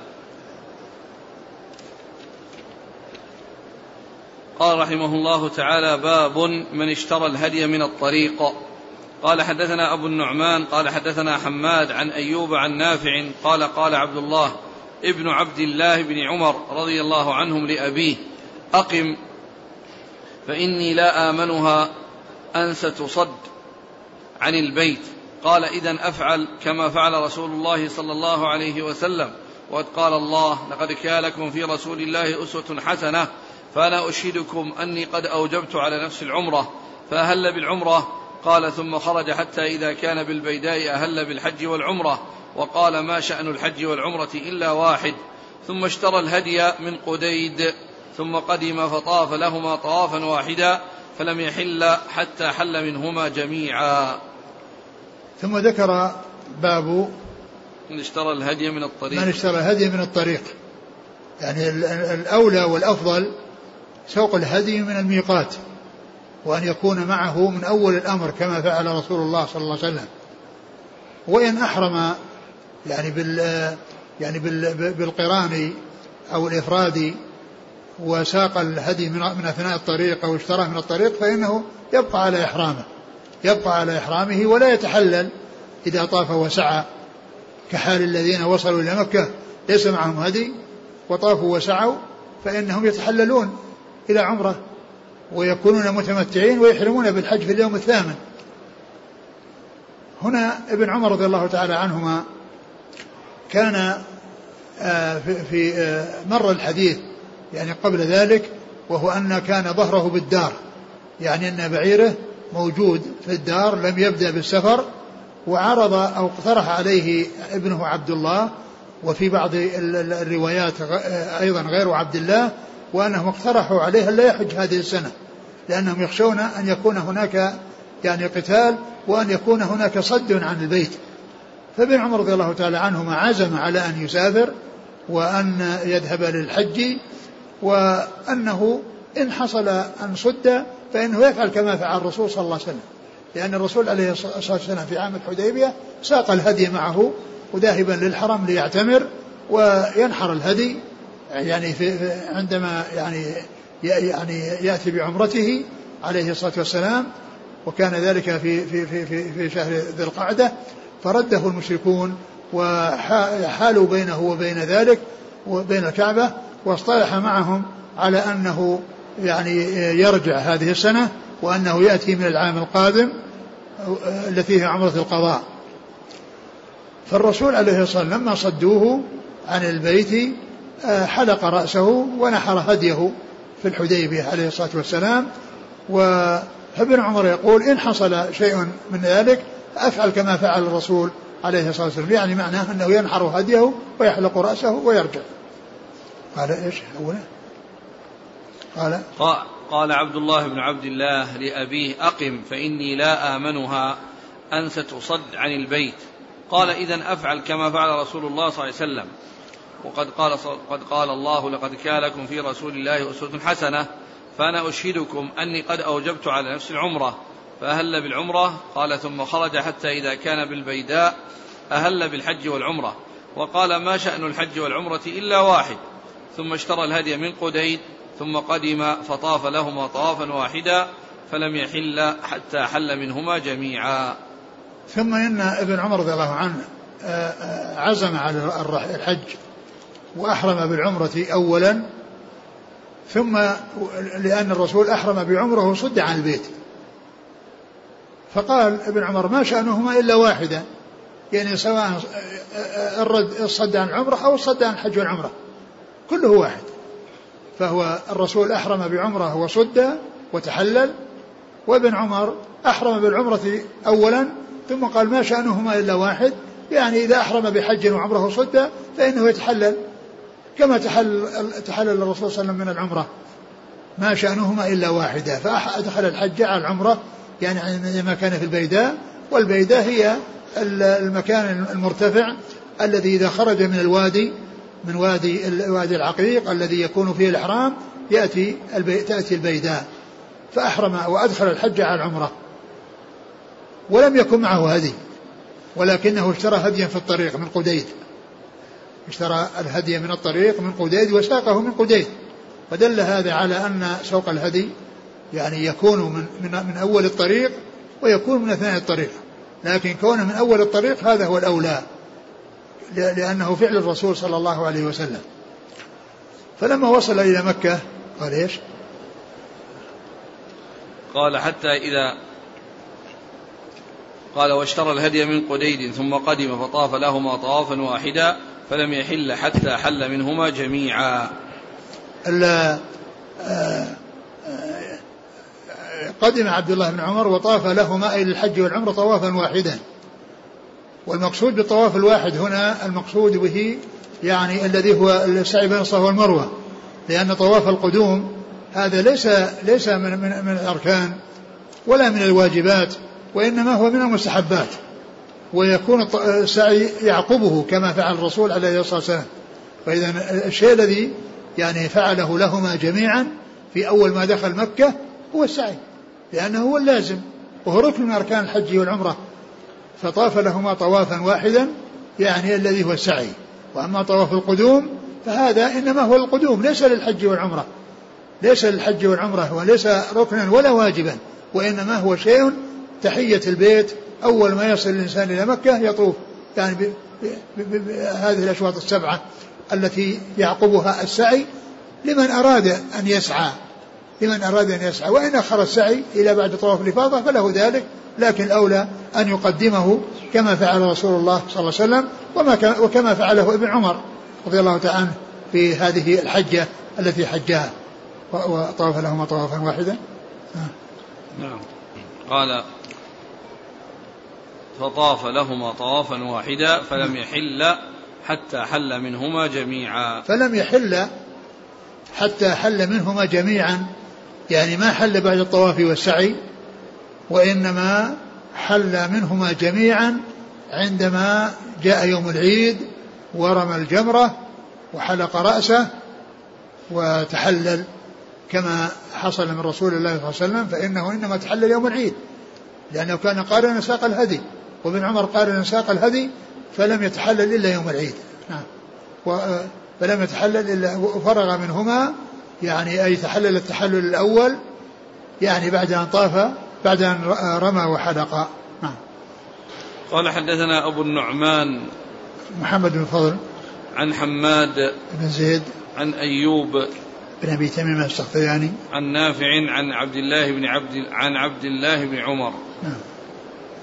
قال رحمه الله تعالى: باب من اشترى الهدي من الطريق. قال حدثنا أبو النعمان قال حدثنا حماد عن أيوب عن نافع قال قال عبد الله ابن عبد الله بن عمر رضي الله عنهم لأبيه: أقم فإني لا آمنها أن ستصد عن البيت. قال: إذن أفعل كما فعل رسول الله صلى الله عليه وسلم. وقد قال الله: لقد كان لكم في رسول الله أسوة حسنة. فأنا أشهدكم أني قد أوجبت على نفس العمرة. فأهل بالعمرة. قال: ثم خرج حتى إذا كان بالبيداء أهل بالحج والعمرة. وقال: ما شأن الحج والعمرة إلا واحد. ثم اشترى الهدي من قديد ثم قدم فطاف لهما طوافا واحدا فلم يحل حتى حل منهما جميعا. ثم ذكر باب من اشترى الهدي من الطريق. من اشترى الهدي من الطريق، يعني الأولى والأفضل سوق الهدي من الميقات، وأن يكون معه من أول الأمر كما فعل رسول الله صلى الله عليه وسلم. وإن أحرم يعني بال يعني بال بالقران أو الإفراد وساق الهدي من أثناء الطريق أو اشتراه من الطريق فإنه يبقى على إحرامه يبقى على إحرامه ولا يتحلل إذا طاف وسعى، كحال الذين وصلوا إلى مكة ليس معهم هدي وطافوا وسعوا فإنهم يتحللون إلى عمره ويكونون متمتعين ويحرمون بالحج في اليوم الثامن. هنا ابن عمر رضي الله تعالى عنهما كان في مر الحديث يعني قبل ذلك، وهو أن كان ظهره بالدار، يعني أن بعيره موجود في الدار لم يبدأ بالسفر، وعرض أو اقترح عليه ابنه عبد الله، وفي بعض الروايات أيضا غير عبد الله، وأنهم اقترحوا عليه أن لا يحج هذه السنة لأنهم يخشون أن يكون هناك يعني قتال وأن يكون هناك صد عن البيت. فابن عمر رضي الله تعالى عنهما عزم على أن يسافر وأن يذهب للحج، وأنه إن حصل أن صد فإنه يفعل كما فعل الرسول صلى الله عليه وسلم، لأن الرسول عليه الصلاة والسلام في عام الحديبية ساق الهدي معه وذاهبا للحرم ليعتمر وينحر الهدي يعني في عندما يعني يعني يأتي بعمرته عليه الصلاة والسلام، وكان ذلك في في في في, في شهر ذي القعدة، فرده المشركون وحالوا بينه وبين ذلك وبين الكعبة، واصطلح معهم على أنه يعني يرجع هذه السنة وأنه يأتي من العام القادم التي هي عمرة القضاء. فالرسول عليه الصلاة والسلام لما صدوه عن البيت حلق رأسه ونحر هديه في الحديبية عليه الصلاة والسلام. وابن عمر يقول إن حصل شيء من ذلك أفعل كما فعل الرسول عليه الصلاة والسلام، يعني معناه أنه ينحر هديه ويحلق رأسه ويرجع. قال إيش أولا؟ قال قال عبد الله بن عبد الله لأبيه أقم فإني لا آمنها أن ستصد عن البيت. قال إذن أفعل كما فعل رسول الله صلى الله عليه وسلم. وقد قال, قد قال الله لقد كان لكم في رسول الله أسوة حسنة. فأنا أشهدكم أني قد أوجبت على نفس العمرة فأهل بالعمرة. قال ثم خرج حتى إذا كان بالبيداء أهل بالحج والعمرة. وقال ما شأن الحج والعمرة إلا واحد. ثم اشترى الهدي من قديد ثم قدم فطاف لهما طوافا واحدا فلم يحل حتى حل منهما جميعا. ثم إن ابن عمر رضي الله عنه عزم على الحج وأحرم بالعمرة أولا، ثم لأن الرسول أحرم بعمره وصد عن البيت، فقال ابن عمر ما شأنهما إلا واحدا، يعني سواء الصد عن العمرة أو الصد عن الحج والعمرة كله واحد. فهو الرسول أحرم بعمره وصد وتحلل، وابن عمر أحرم بالعمرة أولا ثم قال ما شأنهما إلا واحد، يعني إذا أحرم بحج وعمره وصد فإنه يتحلل كما تحلل, تحلل الرسول صلى الله عليه وسلم من العمرة، ما شأنهما إلا واحدة. فأدخل الحج على العمرة، يعني ما كان في البيداء، والبيداء هي المكان المرتفع الذي إذا خرج من الوادي من وادي الوادي العقيق الذي يكون فيه الإحرام يأتي البي... تأتي البيداء. فأحرم وأدخل الحج على العمرة ولم يكن معه هدي، ولكنه اشترى هديا في الطريق من قديد، اشترى الهدي من الطريق من قديد وساقه من قديد. فدل هذا على أن سوق الهدي يعني يكون من, من, من أول الطريق ويكون من أثناء الطريق، لكن كونه من أول الطريق هذا هو الأولى لأنه فعل الرسول صلى الله عليه وسلم. فلما وصل إلى مكة قال إيش؟ قال حتى إذا قال واشترى الهدي من قديد ثم قدم فطاف لهما طوافا واحدا فلم يحل حتى حل منهما جميعا. قدم عبد الله بن عمر وطاف لهما إلى الحج والعمرة طوافا واحدا، والمقصود بالطواف الواحد هنا المقصود به يعني الذي هو السعي بين الصفا والمروة، لأن طواف القدوم هذا ليس ليس من, من, من الأركان ولا من الواجبات، وإنما هو من المستحبات، ويكون السعي يعقبه كما فعل الرسول عليه الصلاة والسلام. فإذا الشيء الذي يعني فعله لهما جميعا في أول ما دخل مكة هو السعي، لأنه هو اللازم وهو ركن من أركان الحج والعمرة. فطاف لهما طوافا واحدا يعني الذي هو السعي. وأما طواف القدوم فهذا إنما هو القدوم ليس للحج والعمرة، ليس للحج والعمرة وليس ركنا ولا واجبا، وإنما هو شيء تحية البيت أول ما يصل الإنسان إلى مكة يطوف يعني بهذه الأشواط السبعة التي يعقبها السعي لمن أراد أن يسعى لمن أراد أن يسعى وإن أخر السعي إلى بعد طواف الإفاضة فله ذلك، لكن الأولى أن يقدمه كما فعل رسول الله صلى الله عليه وسلم وكما فعله ابن عمر رضي الله تعالى عنه في هذه الحجة التي حجها وطاف لهما طوافا واحدا. نعم. قال فطاف لهما طوافا واحدا فلم يحل حتى حل منهما جميعا. فلم يحل حتى حل منهما جميعا، يعني ما حل بعد الطواف والسعي، وإنما حل منهما جميعا عندما جاء يوم العيد ورمى الجمرة وحلق رأسه وتحلل كما حصل من رسول الله صلى الله عليه وسلم، فإنه إنما تحلل يوم العيد لأنه كان قارنا ساق الهدي، وابن عمر قارنا ساق الهدي فلم يتحلل إلا يوم العيد. نعم. فلم يتحلل إلا وفرغ منهما، يعني أي تحلل التحلل الأول يعني بعد أن طاف بعد أن رمى وحلق. نعم. قال حدثنا أبو النعمان محمد بن فضل عن حماد بن زيد عن أيوب بن أبي تميم السختياني عن نافع عن عبد الله بن عبد عن عبد الله بن عمر نعم.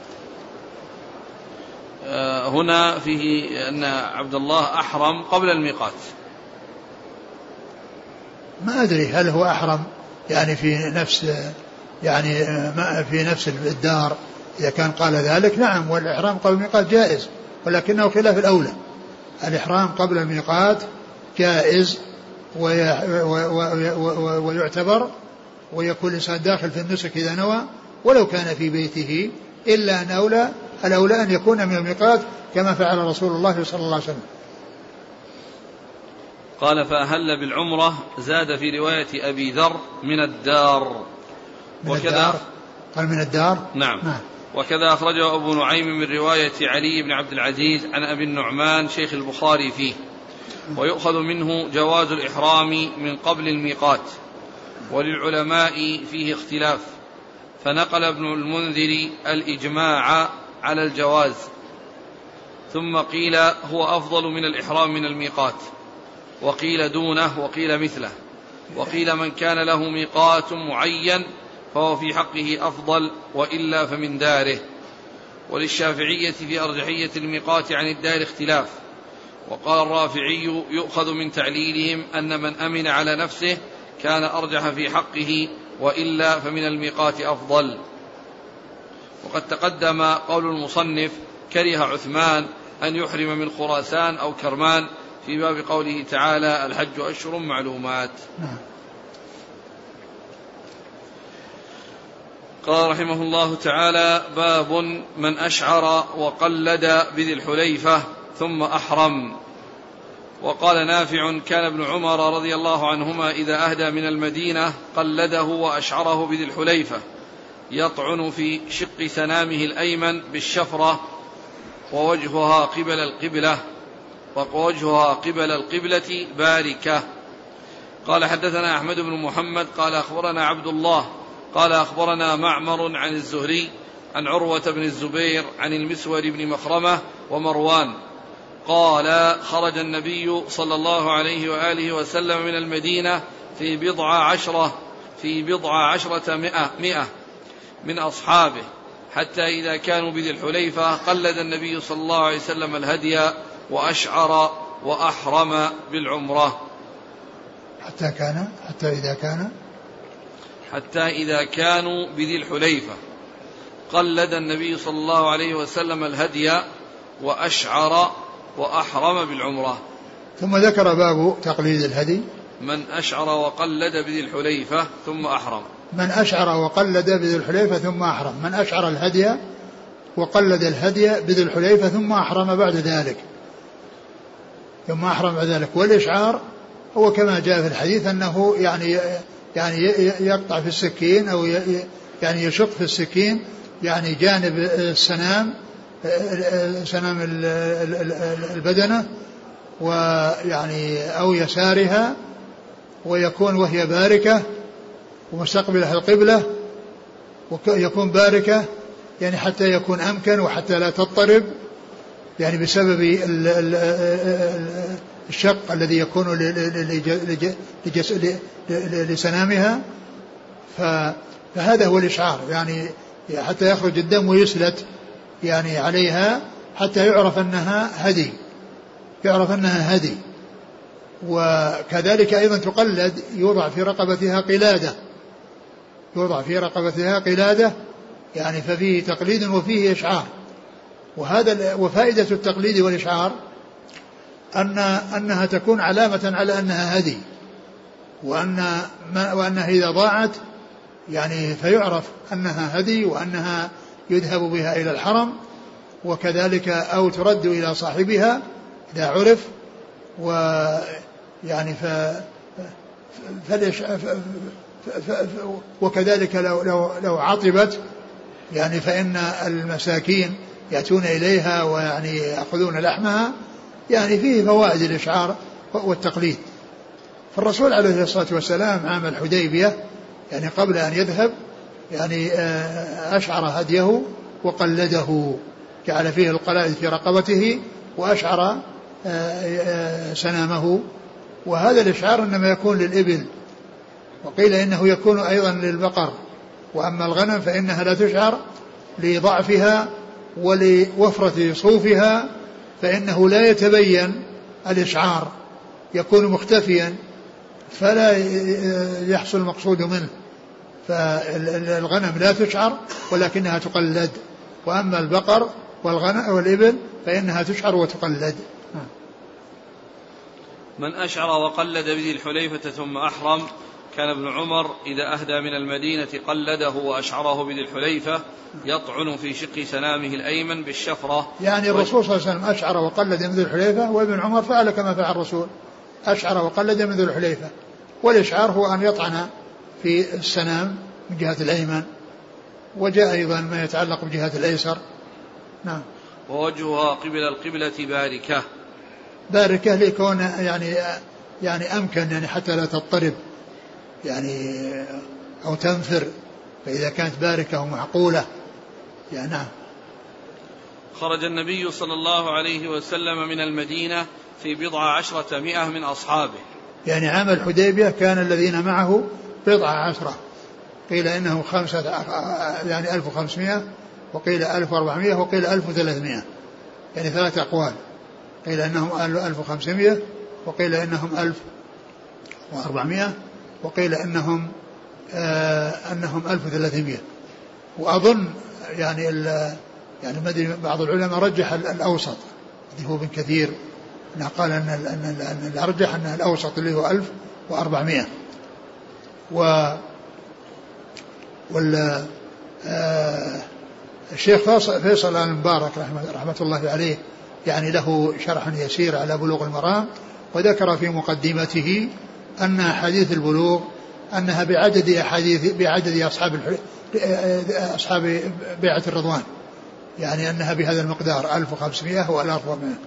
هنا فيه أن عبد الله أحرم قبل الميقات. ما أدري هل هو أحرم يعني في نفس يعني في نفس الدار، إذا كان قال ذلك نعم، والإحرام قبل الميقات جائز، ولكنه خلاف الأولى. الإحرام قبل الميقات جائز ويعتبر، ويكون الإنسان داخل في النسك إذا نوى ولو كان في بيته، إلا أن أولى الأولى أن يكون من الميقات كما فعل رسول الله صلى الله عليه وسلم. قال فأهل بالعمرة، زاد في رواية أبي ذر من الدار. من وكذا الدار قال من الدار. نعم, نعم. وكذا أخرجه أبو نعيم من رواية علي بن عبد العزيز عن أبي النعمان شيخ البخاري فيه. ويؤخذ منه جواز الإحرام من قبل الميقات، وللعلماء فيه اختلاف، فنقل ابن المنذر الإجماع على الجواز، ثم قيل هو أفضل من الإحرام من الميقات، وقيل دونه، وقيل مثله، وقيل من كان له ميقات معين فهو في حقه أفضل، وإلا فمن داره. وللشافعية في أرجحية الميقات عن الدار اختلاف، وقال الرافعي يؤخذ من تعليلهم أن من أمن على نفسه كان أرجح في حقه، وإلا فمن الميقات أفضل. وقد تقدم قول المصنف كره عثمان أن يحرم من خراسان أو كرمان في باب قوله تعالى الحج أشهر معلومات. قال رحمه الله تعالى باب من أشعر وقلد بذي الحليفة ثم أحرم. وقال نافع كان ابن عمر رضي الله عنهما إذا أهدى من المدينة قلده وأشعره بذي الحليفة، يطعن في شق سنامه الأيمن بالشفرة ووجهها قبل القبلة ووجهها قبل القبلة باركة. قال حدثنا أحمد بن محمد قال أخبرنا عبد الله قال أخبرنا معمر عن الزهري عن عروة بن الزبير عن المسور بن مخرمة ومروان قال خرج النبي صلى الله عليه وآله وسلم من المدينة في بضع عشرة في بضع عشرة مئة, مئة من أصحابه، حتى إذا كانوا بذي الحليفة قلد النبي صلى الله عليه وسلم الهدي وأشعر وأحرم بالعمرة. حتى كان حتى إذا كان حتى إذا كانوا بذي الحليفة قلد النبي صلى الله عليه وسلم الهدي وأشعر وأحرم بالعمرة. ثم ذكر باب تقليد الهدي. من أشعر وقلد بذي الحليفة ثم أحرم. من أشعر وقلد بذي الحليفة ثم أحرم. من أشعر الهدي وقلد الهدي بذي الحليفة ثم أحرم بعد ذلك ثم أحرم بعد ذلك. والإشعار هو كما جاء في الحديث أنه يعني يعني يقطع في السكين أو يعني يشق في السكين يعني جانب السنام سنام البدنة ويعني أو يسارها، ويكون وهي باركة ومستقبلها القبلة، ويكون باركة يعني حتى يكون أمكن وحتى لا تضطرب يعني بسبب الشق الذي يكون لسنامها. فهذا هو الإشعار يعني حتى يخرج الدم ويسلت يعني عليها حتى يعرف أنها هدي يعرف أنها هدي. وكذلك أيضا تقلد يوضع في رقبتها قلادة يوضع في رقبتها قلادة يعني ففيه تقليد وفيه إشعار. وهذا وفائدة التقليد والإشعار أن أنها تكون علامة على أنها هدي، وأن ما وأنها إذا ضاعت يعني فيعرف أنها هدي وأنها يذهب بها إلى الحرم، وكذلك أو ترد إلى صاحبها إذا عرف. ويعني ف فليش ف ف ف وكذلك لو لو لو عطبت يعني فإن المساكين يأتون إليها ويعني يأخذون لحمها. يعني فيه فوائد الإشعار والتقليد. فالرسول عليه الصلاة والسلام عام الحديبية يعني قبل أن يذهب يعني أشعر هديه وقلده، جعل فيه القلائد في رقبته وأشعر سنامه. وهذا الإشعار إنما يكون للإبل، وقيل إنه يكون أيضا للبقر، وأما الغنم فإنها لا تشعر لضعفها ولوفرة صوفها فإنه لا يتبين الإشعار، يكون مختفيا فلا يحصل المقصود منه. فالغنم لا تشعر ولكنها تقلد، وأما البقر والغنم والإبل فإنها تشعر وتقلد. من أشعر وقلد بذي الحليفة ثم أحرم كان ابن عمر إذا أهدى من المدينة قلده وأشعره بذي الحليفة يطعن في شق سنامه الأيمن بالشفرة. يعني الرسول صلى الله عليه وسلم أشعر وقلد من ذي الحليفة، وابن عمر فعل كما فعل الرسول، أشعر وقلد من ذي الحليفة. والإشعار هو أن يطعن في السنام من جهة الأيمن، وجاء أيضا ما يتعلق بجهة الأيسر. نعم. ووجهها قبل القبلة باركة، باركة ليكون يعني يعني أمكن يعني حتى لا تضطرب يعني أو تنفر، فإذا كانت باركة ومعقولة يعني. نعم. خرج النبي صلى الله عليه وسلم من المدينة في بضع عشرة مئة من أصحابه، يعني عام الحديبية كان الذين معه بضع عشرة، قيل إنه خمسة يعني ألف وخمسمائة، وقيل ألف وأربعمائة، وقيل ألف وثلاثمائة، يعني ثلاثة أقوال، قيل إنهم ألف وخمسمائة، وقيل إنهم ألف وأربعمائة، وقيل إنهم آه أنهم ألف وثلاثمائة. وأظن يعني يعني بعض العلماء رجح الأوسط اللي هو ابن كثير، قال أن أن الأرجح أن الأوسط اللي هو ألف وأربعمائة. و وال آه الشيخ فيصل المبارك رحمة الله عليه يعني له شرح يسير على بلوغ المرام، وذكر في مقدمته أن حديث البلوغ أنها بعدد أحاديث بعدد أصحاب أصحاب بيعة الرضوان، يعني أنها بهذا المقدار ألف وخمسمائة وألف وأربعمائة.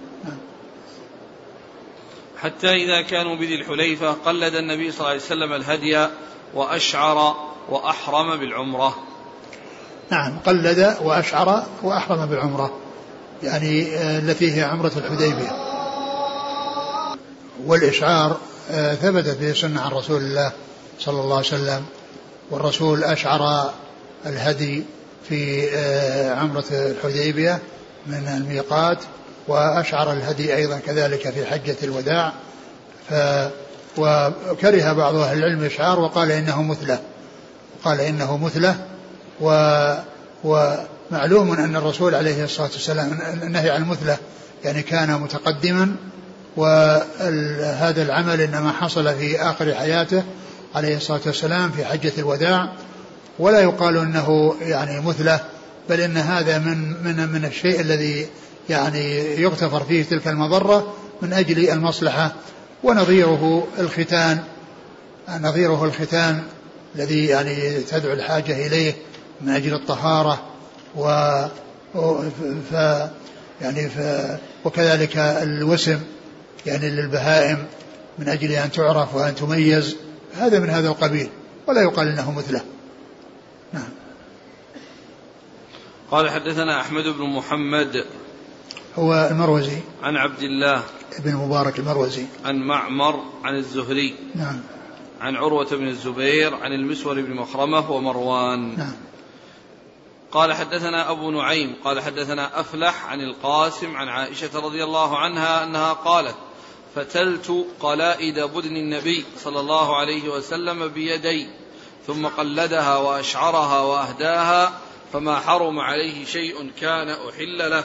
حتى إذا كانوا بذي الحليفة قلد النبي صلى الله عليه وسلم الهدي وأشعر وأحرم بالعمرة. نعم، قلد وأشعر وأحرم بالعمرة، يعني التي هي عمرة الحديبية. والإشعار ثبتت به سنة عن رسول الله صلى الله عليه وسلم، والرسول أشعر الهدي في عمرة الحديبية من الميقات، وأشعر الهدي أيضا كذلك في حجة الوداع. ف وكره بعض أهل العلم إشعار وقال إنه مثله، قال إنه مثله. و ومعلوم أن الرسول عليه الصلاة والسلام النهي عن المثله يعني كان متقدما، وهذا العمل إنما حصل في آخر حياته عليه الصلاة والسلام في حجة الوداع، ولا يقال أنه يعني مثله، بل إن هذا من من من الشيء الذي يعني يغتفر فيه تلك المضرة من أجل المصلحة. ونظيره الختان، نظيره الختان الذي يعني تدعو الحاجة إليه من أجل الطهارة، و ف يعني ف وكذلك الوسم يعني للبهائم من أجل أن تعرف وأن تميز، هذا من هذا القبيل، ولا يقال إنه مثله. نعم. قال حدثنا أحمد بن محمد هو المروزي عن عبد الله ابن مبارك المروزي عن معمر عن الزهري نعم عن عروة بن الزبير عن المسور بن مخرمة ومروان. نعم. قال حدثنا أبو نعيم قال حدثنا أفلح عن القاسم عن عائشة رضي الله عنها أنها قالت: فتلت قلائد بدن النبي صلى الله عليه وسلم بيدي ثم قلدها وأشعرها وأهداها فما حرم عليه شيء كان أحل له.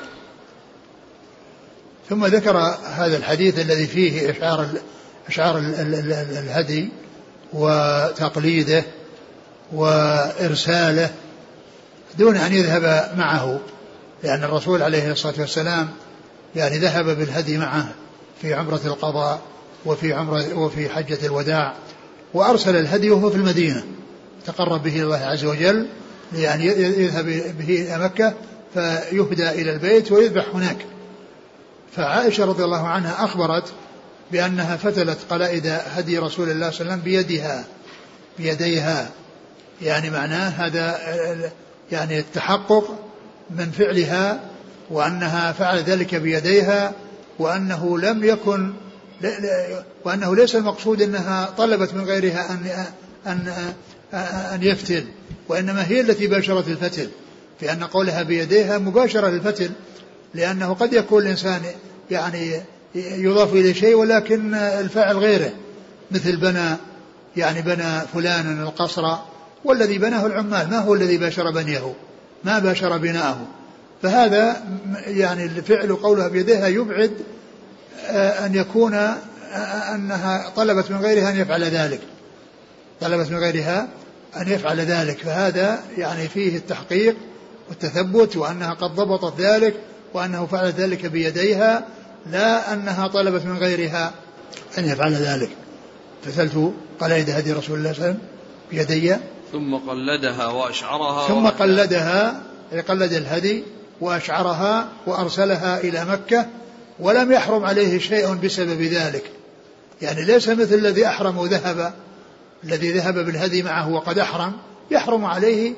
ثم ذكر هذا الحديث الذي فيه إشعار إشعار الهدي وتقليده وإرساله دون أن يذهب معه، لأن الرسول عليه الصلاة والسلام يعني ذهب بالهدي معه في عمرة القضاء وفي عمرة وفي حجة الوداع، وأرسل الهدي وهو في المدينة تقرب به الله عز وجل، يعني يذهب به إلى مكة فيهدى إلى البيت ويذبح هناك. فعائشة رضي الله عنها أخبرت بأنها فتلت قلائد هدي رسول الله صلى الله عليه وسلم بيدها بيديها، يعني معناه هذا يعني التحقق من فعلها، وأنها فعل ذلك بيديها، وأنه لم يكن وأنه ليس المقصود أنها طلبت من غيرها أن أن أن يفتل، وإنما هي التي باشرت الفتل، في أن قولها بيديها مباشرة للفتل، لأنه قد يكون الإنسان يعني يضاف إلى شيء ولكن الفاعل غيره، مثل بنى يعني بنى فلان القصر، والذي بناه العمال ما هو الذي باشر بنيه، ما باشر بناءه. فهذا يعني الفعل قولها بيديها يبعد أن يكون أنها طلبت من غيرها أن يفعل ذلك، طلبت من غيرها أن يفعل ذلك، فهذا يعني فيه التحقيق والتثبت، وأنها قد ضبطت ذلك، وأنه فعل ذلك بيديها، لا أنها طلبت من غيرها أن يفعل ذلك. فسألت قلائد هدي رسول الله صلى الله عليه وسلم بيدي ثم قلدها وأشعرها ثم قلدها قلد الهدي وأشعرها وأرسلها إلى مكة، ولم يحرم عليه شيء بسبب ذلك، يعني ليس مثل الذي أحرم وذهب، الذي ذهب بالهدي معه وقد أحرم يحرم عليه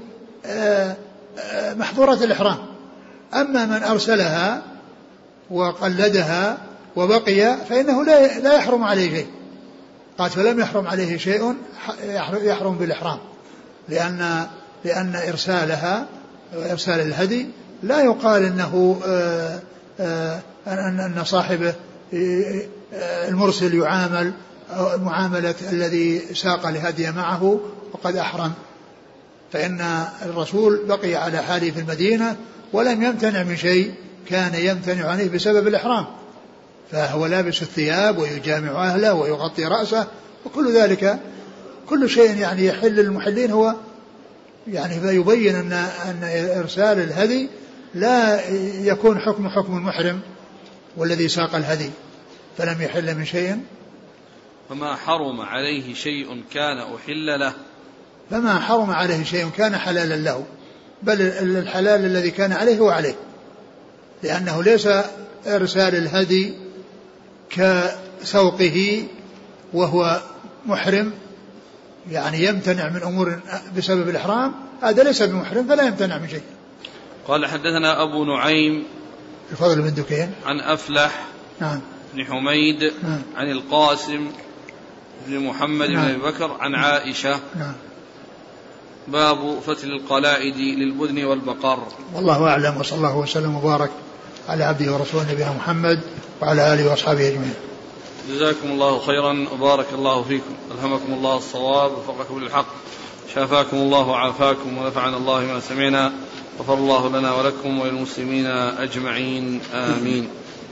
محظورة الإحرام. أما من أرسلها وقلدها وبقي فإنه لا يحرم عليه شيء، قال فلم يحرم عليه شيء يحرم بالإحرام، لأن لأن إرسالها وإرسال الهدي لا يقال إنه آآ آآ أن صاحبه المرسل يعامل معاملة الذي ساق الهدي معه وقد أحرم، فإن الرسول بقي على حاله في المدينة ولم يمتنع من شيء كان يمتنع عنه بسبب الإحرام، فهو لابس الثياب ويجامع أهله ويغطي رأسه وكل ذلك، كل شيء يعني يحل المحلين هو يعني فيبين أن, أن إرسال الهدي لا يكون حكم حكم المحرم والذي ساق الهدي، فلم يحل من شيء. فما حرم عليه شيء كان أحل له فما حرم عليه شيء كان حلالا له، بل الحلال الذي كان عليه هو عليه، لأنه ليس إرسال الهدي كسوقه وهو محرم يعني يمتنع من أمور بسبب الإحرام، هذا ليس بمحرم فلا يمتنع من شيء. قال حدثنا أبو نعيم الفضل بن دكين عن أفلح نعم بن حميد نعم عن القاسم بن محمد نعم بن أبي بكر عن عائشة. نعم. باب فتل القلائد للبدن والبقر. والله أعلم، وصلى الله وسلم وبارك على عبده ورسوله نبينا محمد وعلى آله وأصحابه أجمعين. جزاكم الله خيرا وبارك الله فيكم، ألهمكم الله الصواب ووفقكم للحق، شافاكم الله وعافاكم ونفعنا الله ما سمعنا، غفر الله لنا ولكم وللمسلمين أجمعين آمين.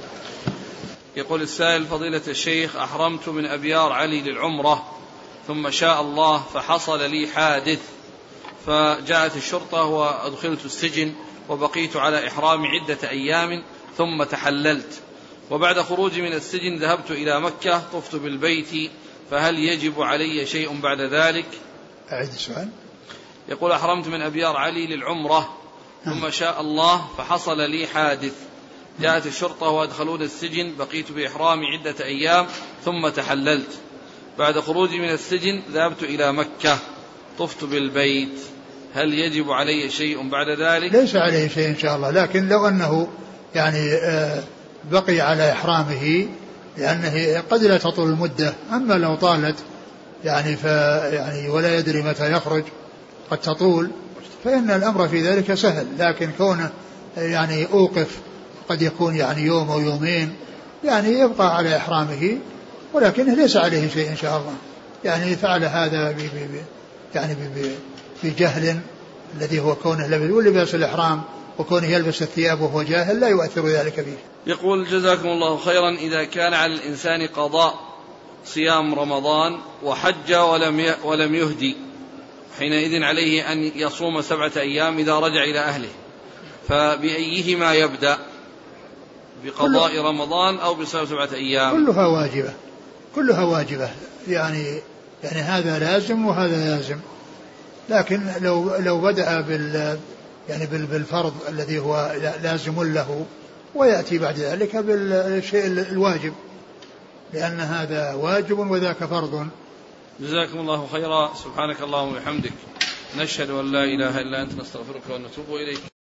يقول السائل: فضيلة الشيخ، أحرمت من أبيار علي للعمرة ثم شاء الله فحصل لي حادث، فجاءت الشرطة وأدخلت السجن وبقيت على إحرامي عدة أيام ثم تحللت، وبعد خروجي من السجن ذهبت إلى مكة طفت بالبيت، فهل يجب علي شيء بعد ذلك؟ أعيد السؤال. يقول: أحرمت من أبيار علي للعمرة ثم شاء الله فحصل لي حادث، جاءت الشرطة وأدخلون السجن، بقيت بإحرامي عدة أيام ثم تحللت، بعد خروجي من السجن ذهبت إلى مكة طفت بالبيت، هل يجب علي شيء بعد ذلك؟ ليس عليه شيء إن شاء الله، لكن لو أنه يعني بقي على إحرامه لأنه قد لا تطول المدة، أما لو طالت يعني يعني ولا يدري متى يخرج قد تطول، فإن الأمر في ذلك سهل، لكن كونه يعني أوقف قد يكون يعني يوم أو يومين يعني يبقى على إحرامه، ولكنه ليس عليه شيء إن شاء الله، يعني فعل هذا ب ب يعني بجهل الذي هو كونه لباس الإحرام وكونه يلبس الثياب وهو جاهل لا يؤثر ذلك فيه. يقول: جزاكم الله خيرا، إذا كان على الإنسان قضاء صيام رمضان وحج ولم ولم يهدي، حينئذ عليه أن يصوم سبعة أيام إذا رجع إلى أهله، فبأيهما يبدأ، بقضاء رمضان أو بصيام سبعة أيام؟ كلها واجبة، كلها واجبة، يعني يعني هذا لازم وهذا لازم، لكن لو لو بدأ بال يعني بالفرض الذي هو لازم له ويأتي بعد ذلك بالشيء الواجب، لأن هذا واجب وذاك فرض. جزاكم الله خيرا، سبحانك اللهم وبحمدك، نشهد أن لا إله إلا أنت، نستغفرك ونتوب إليك.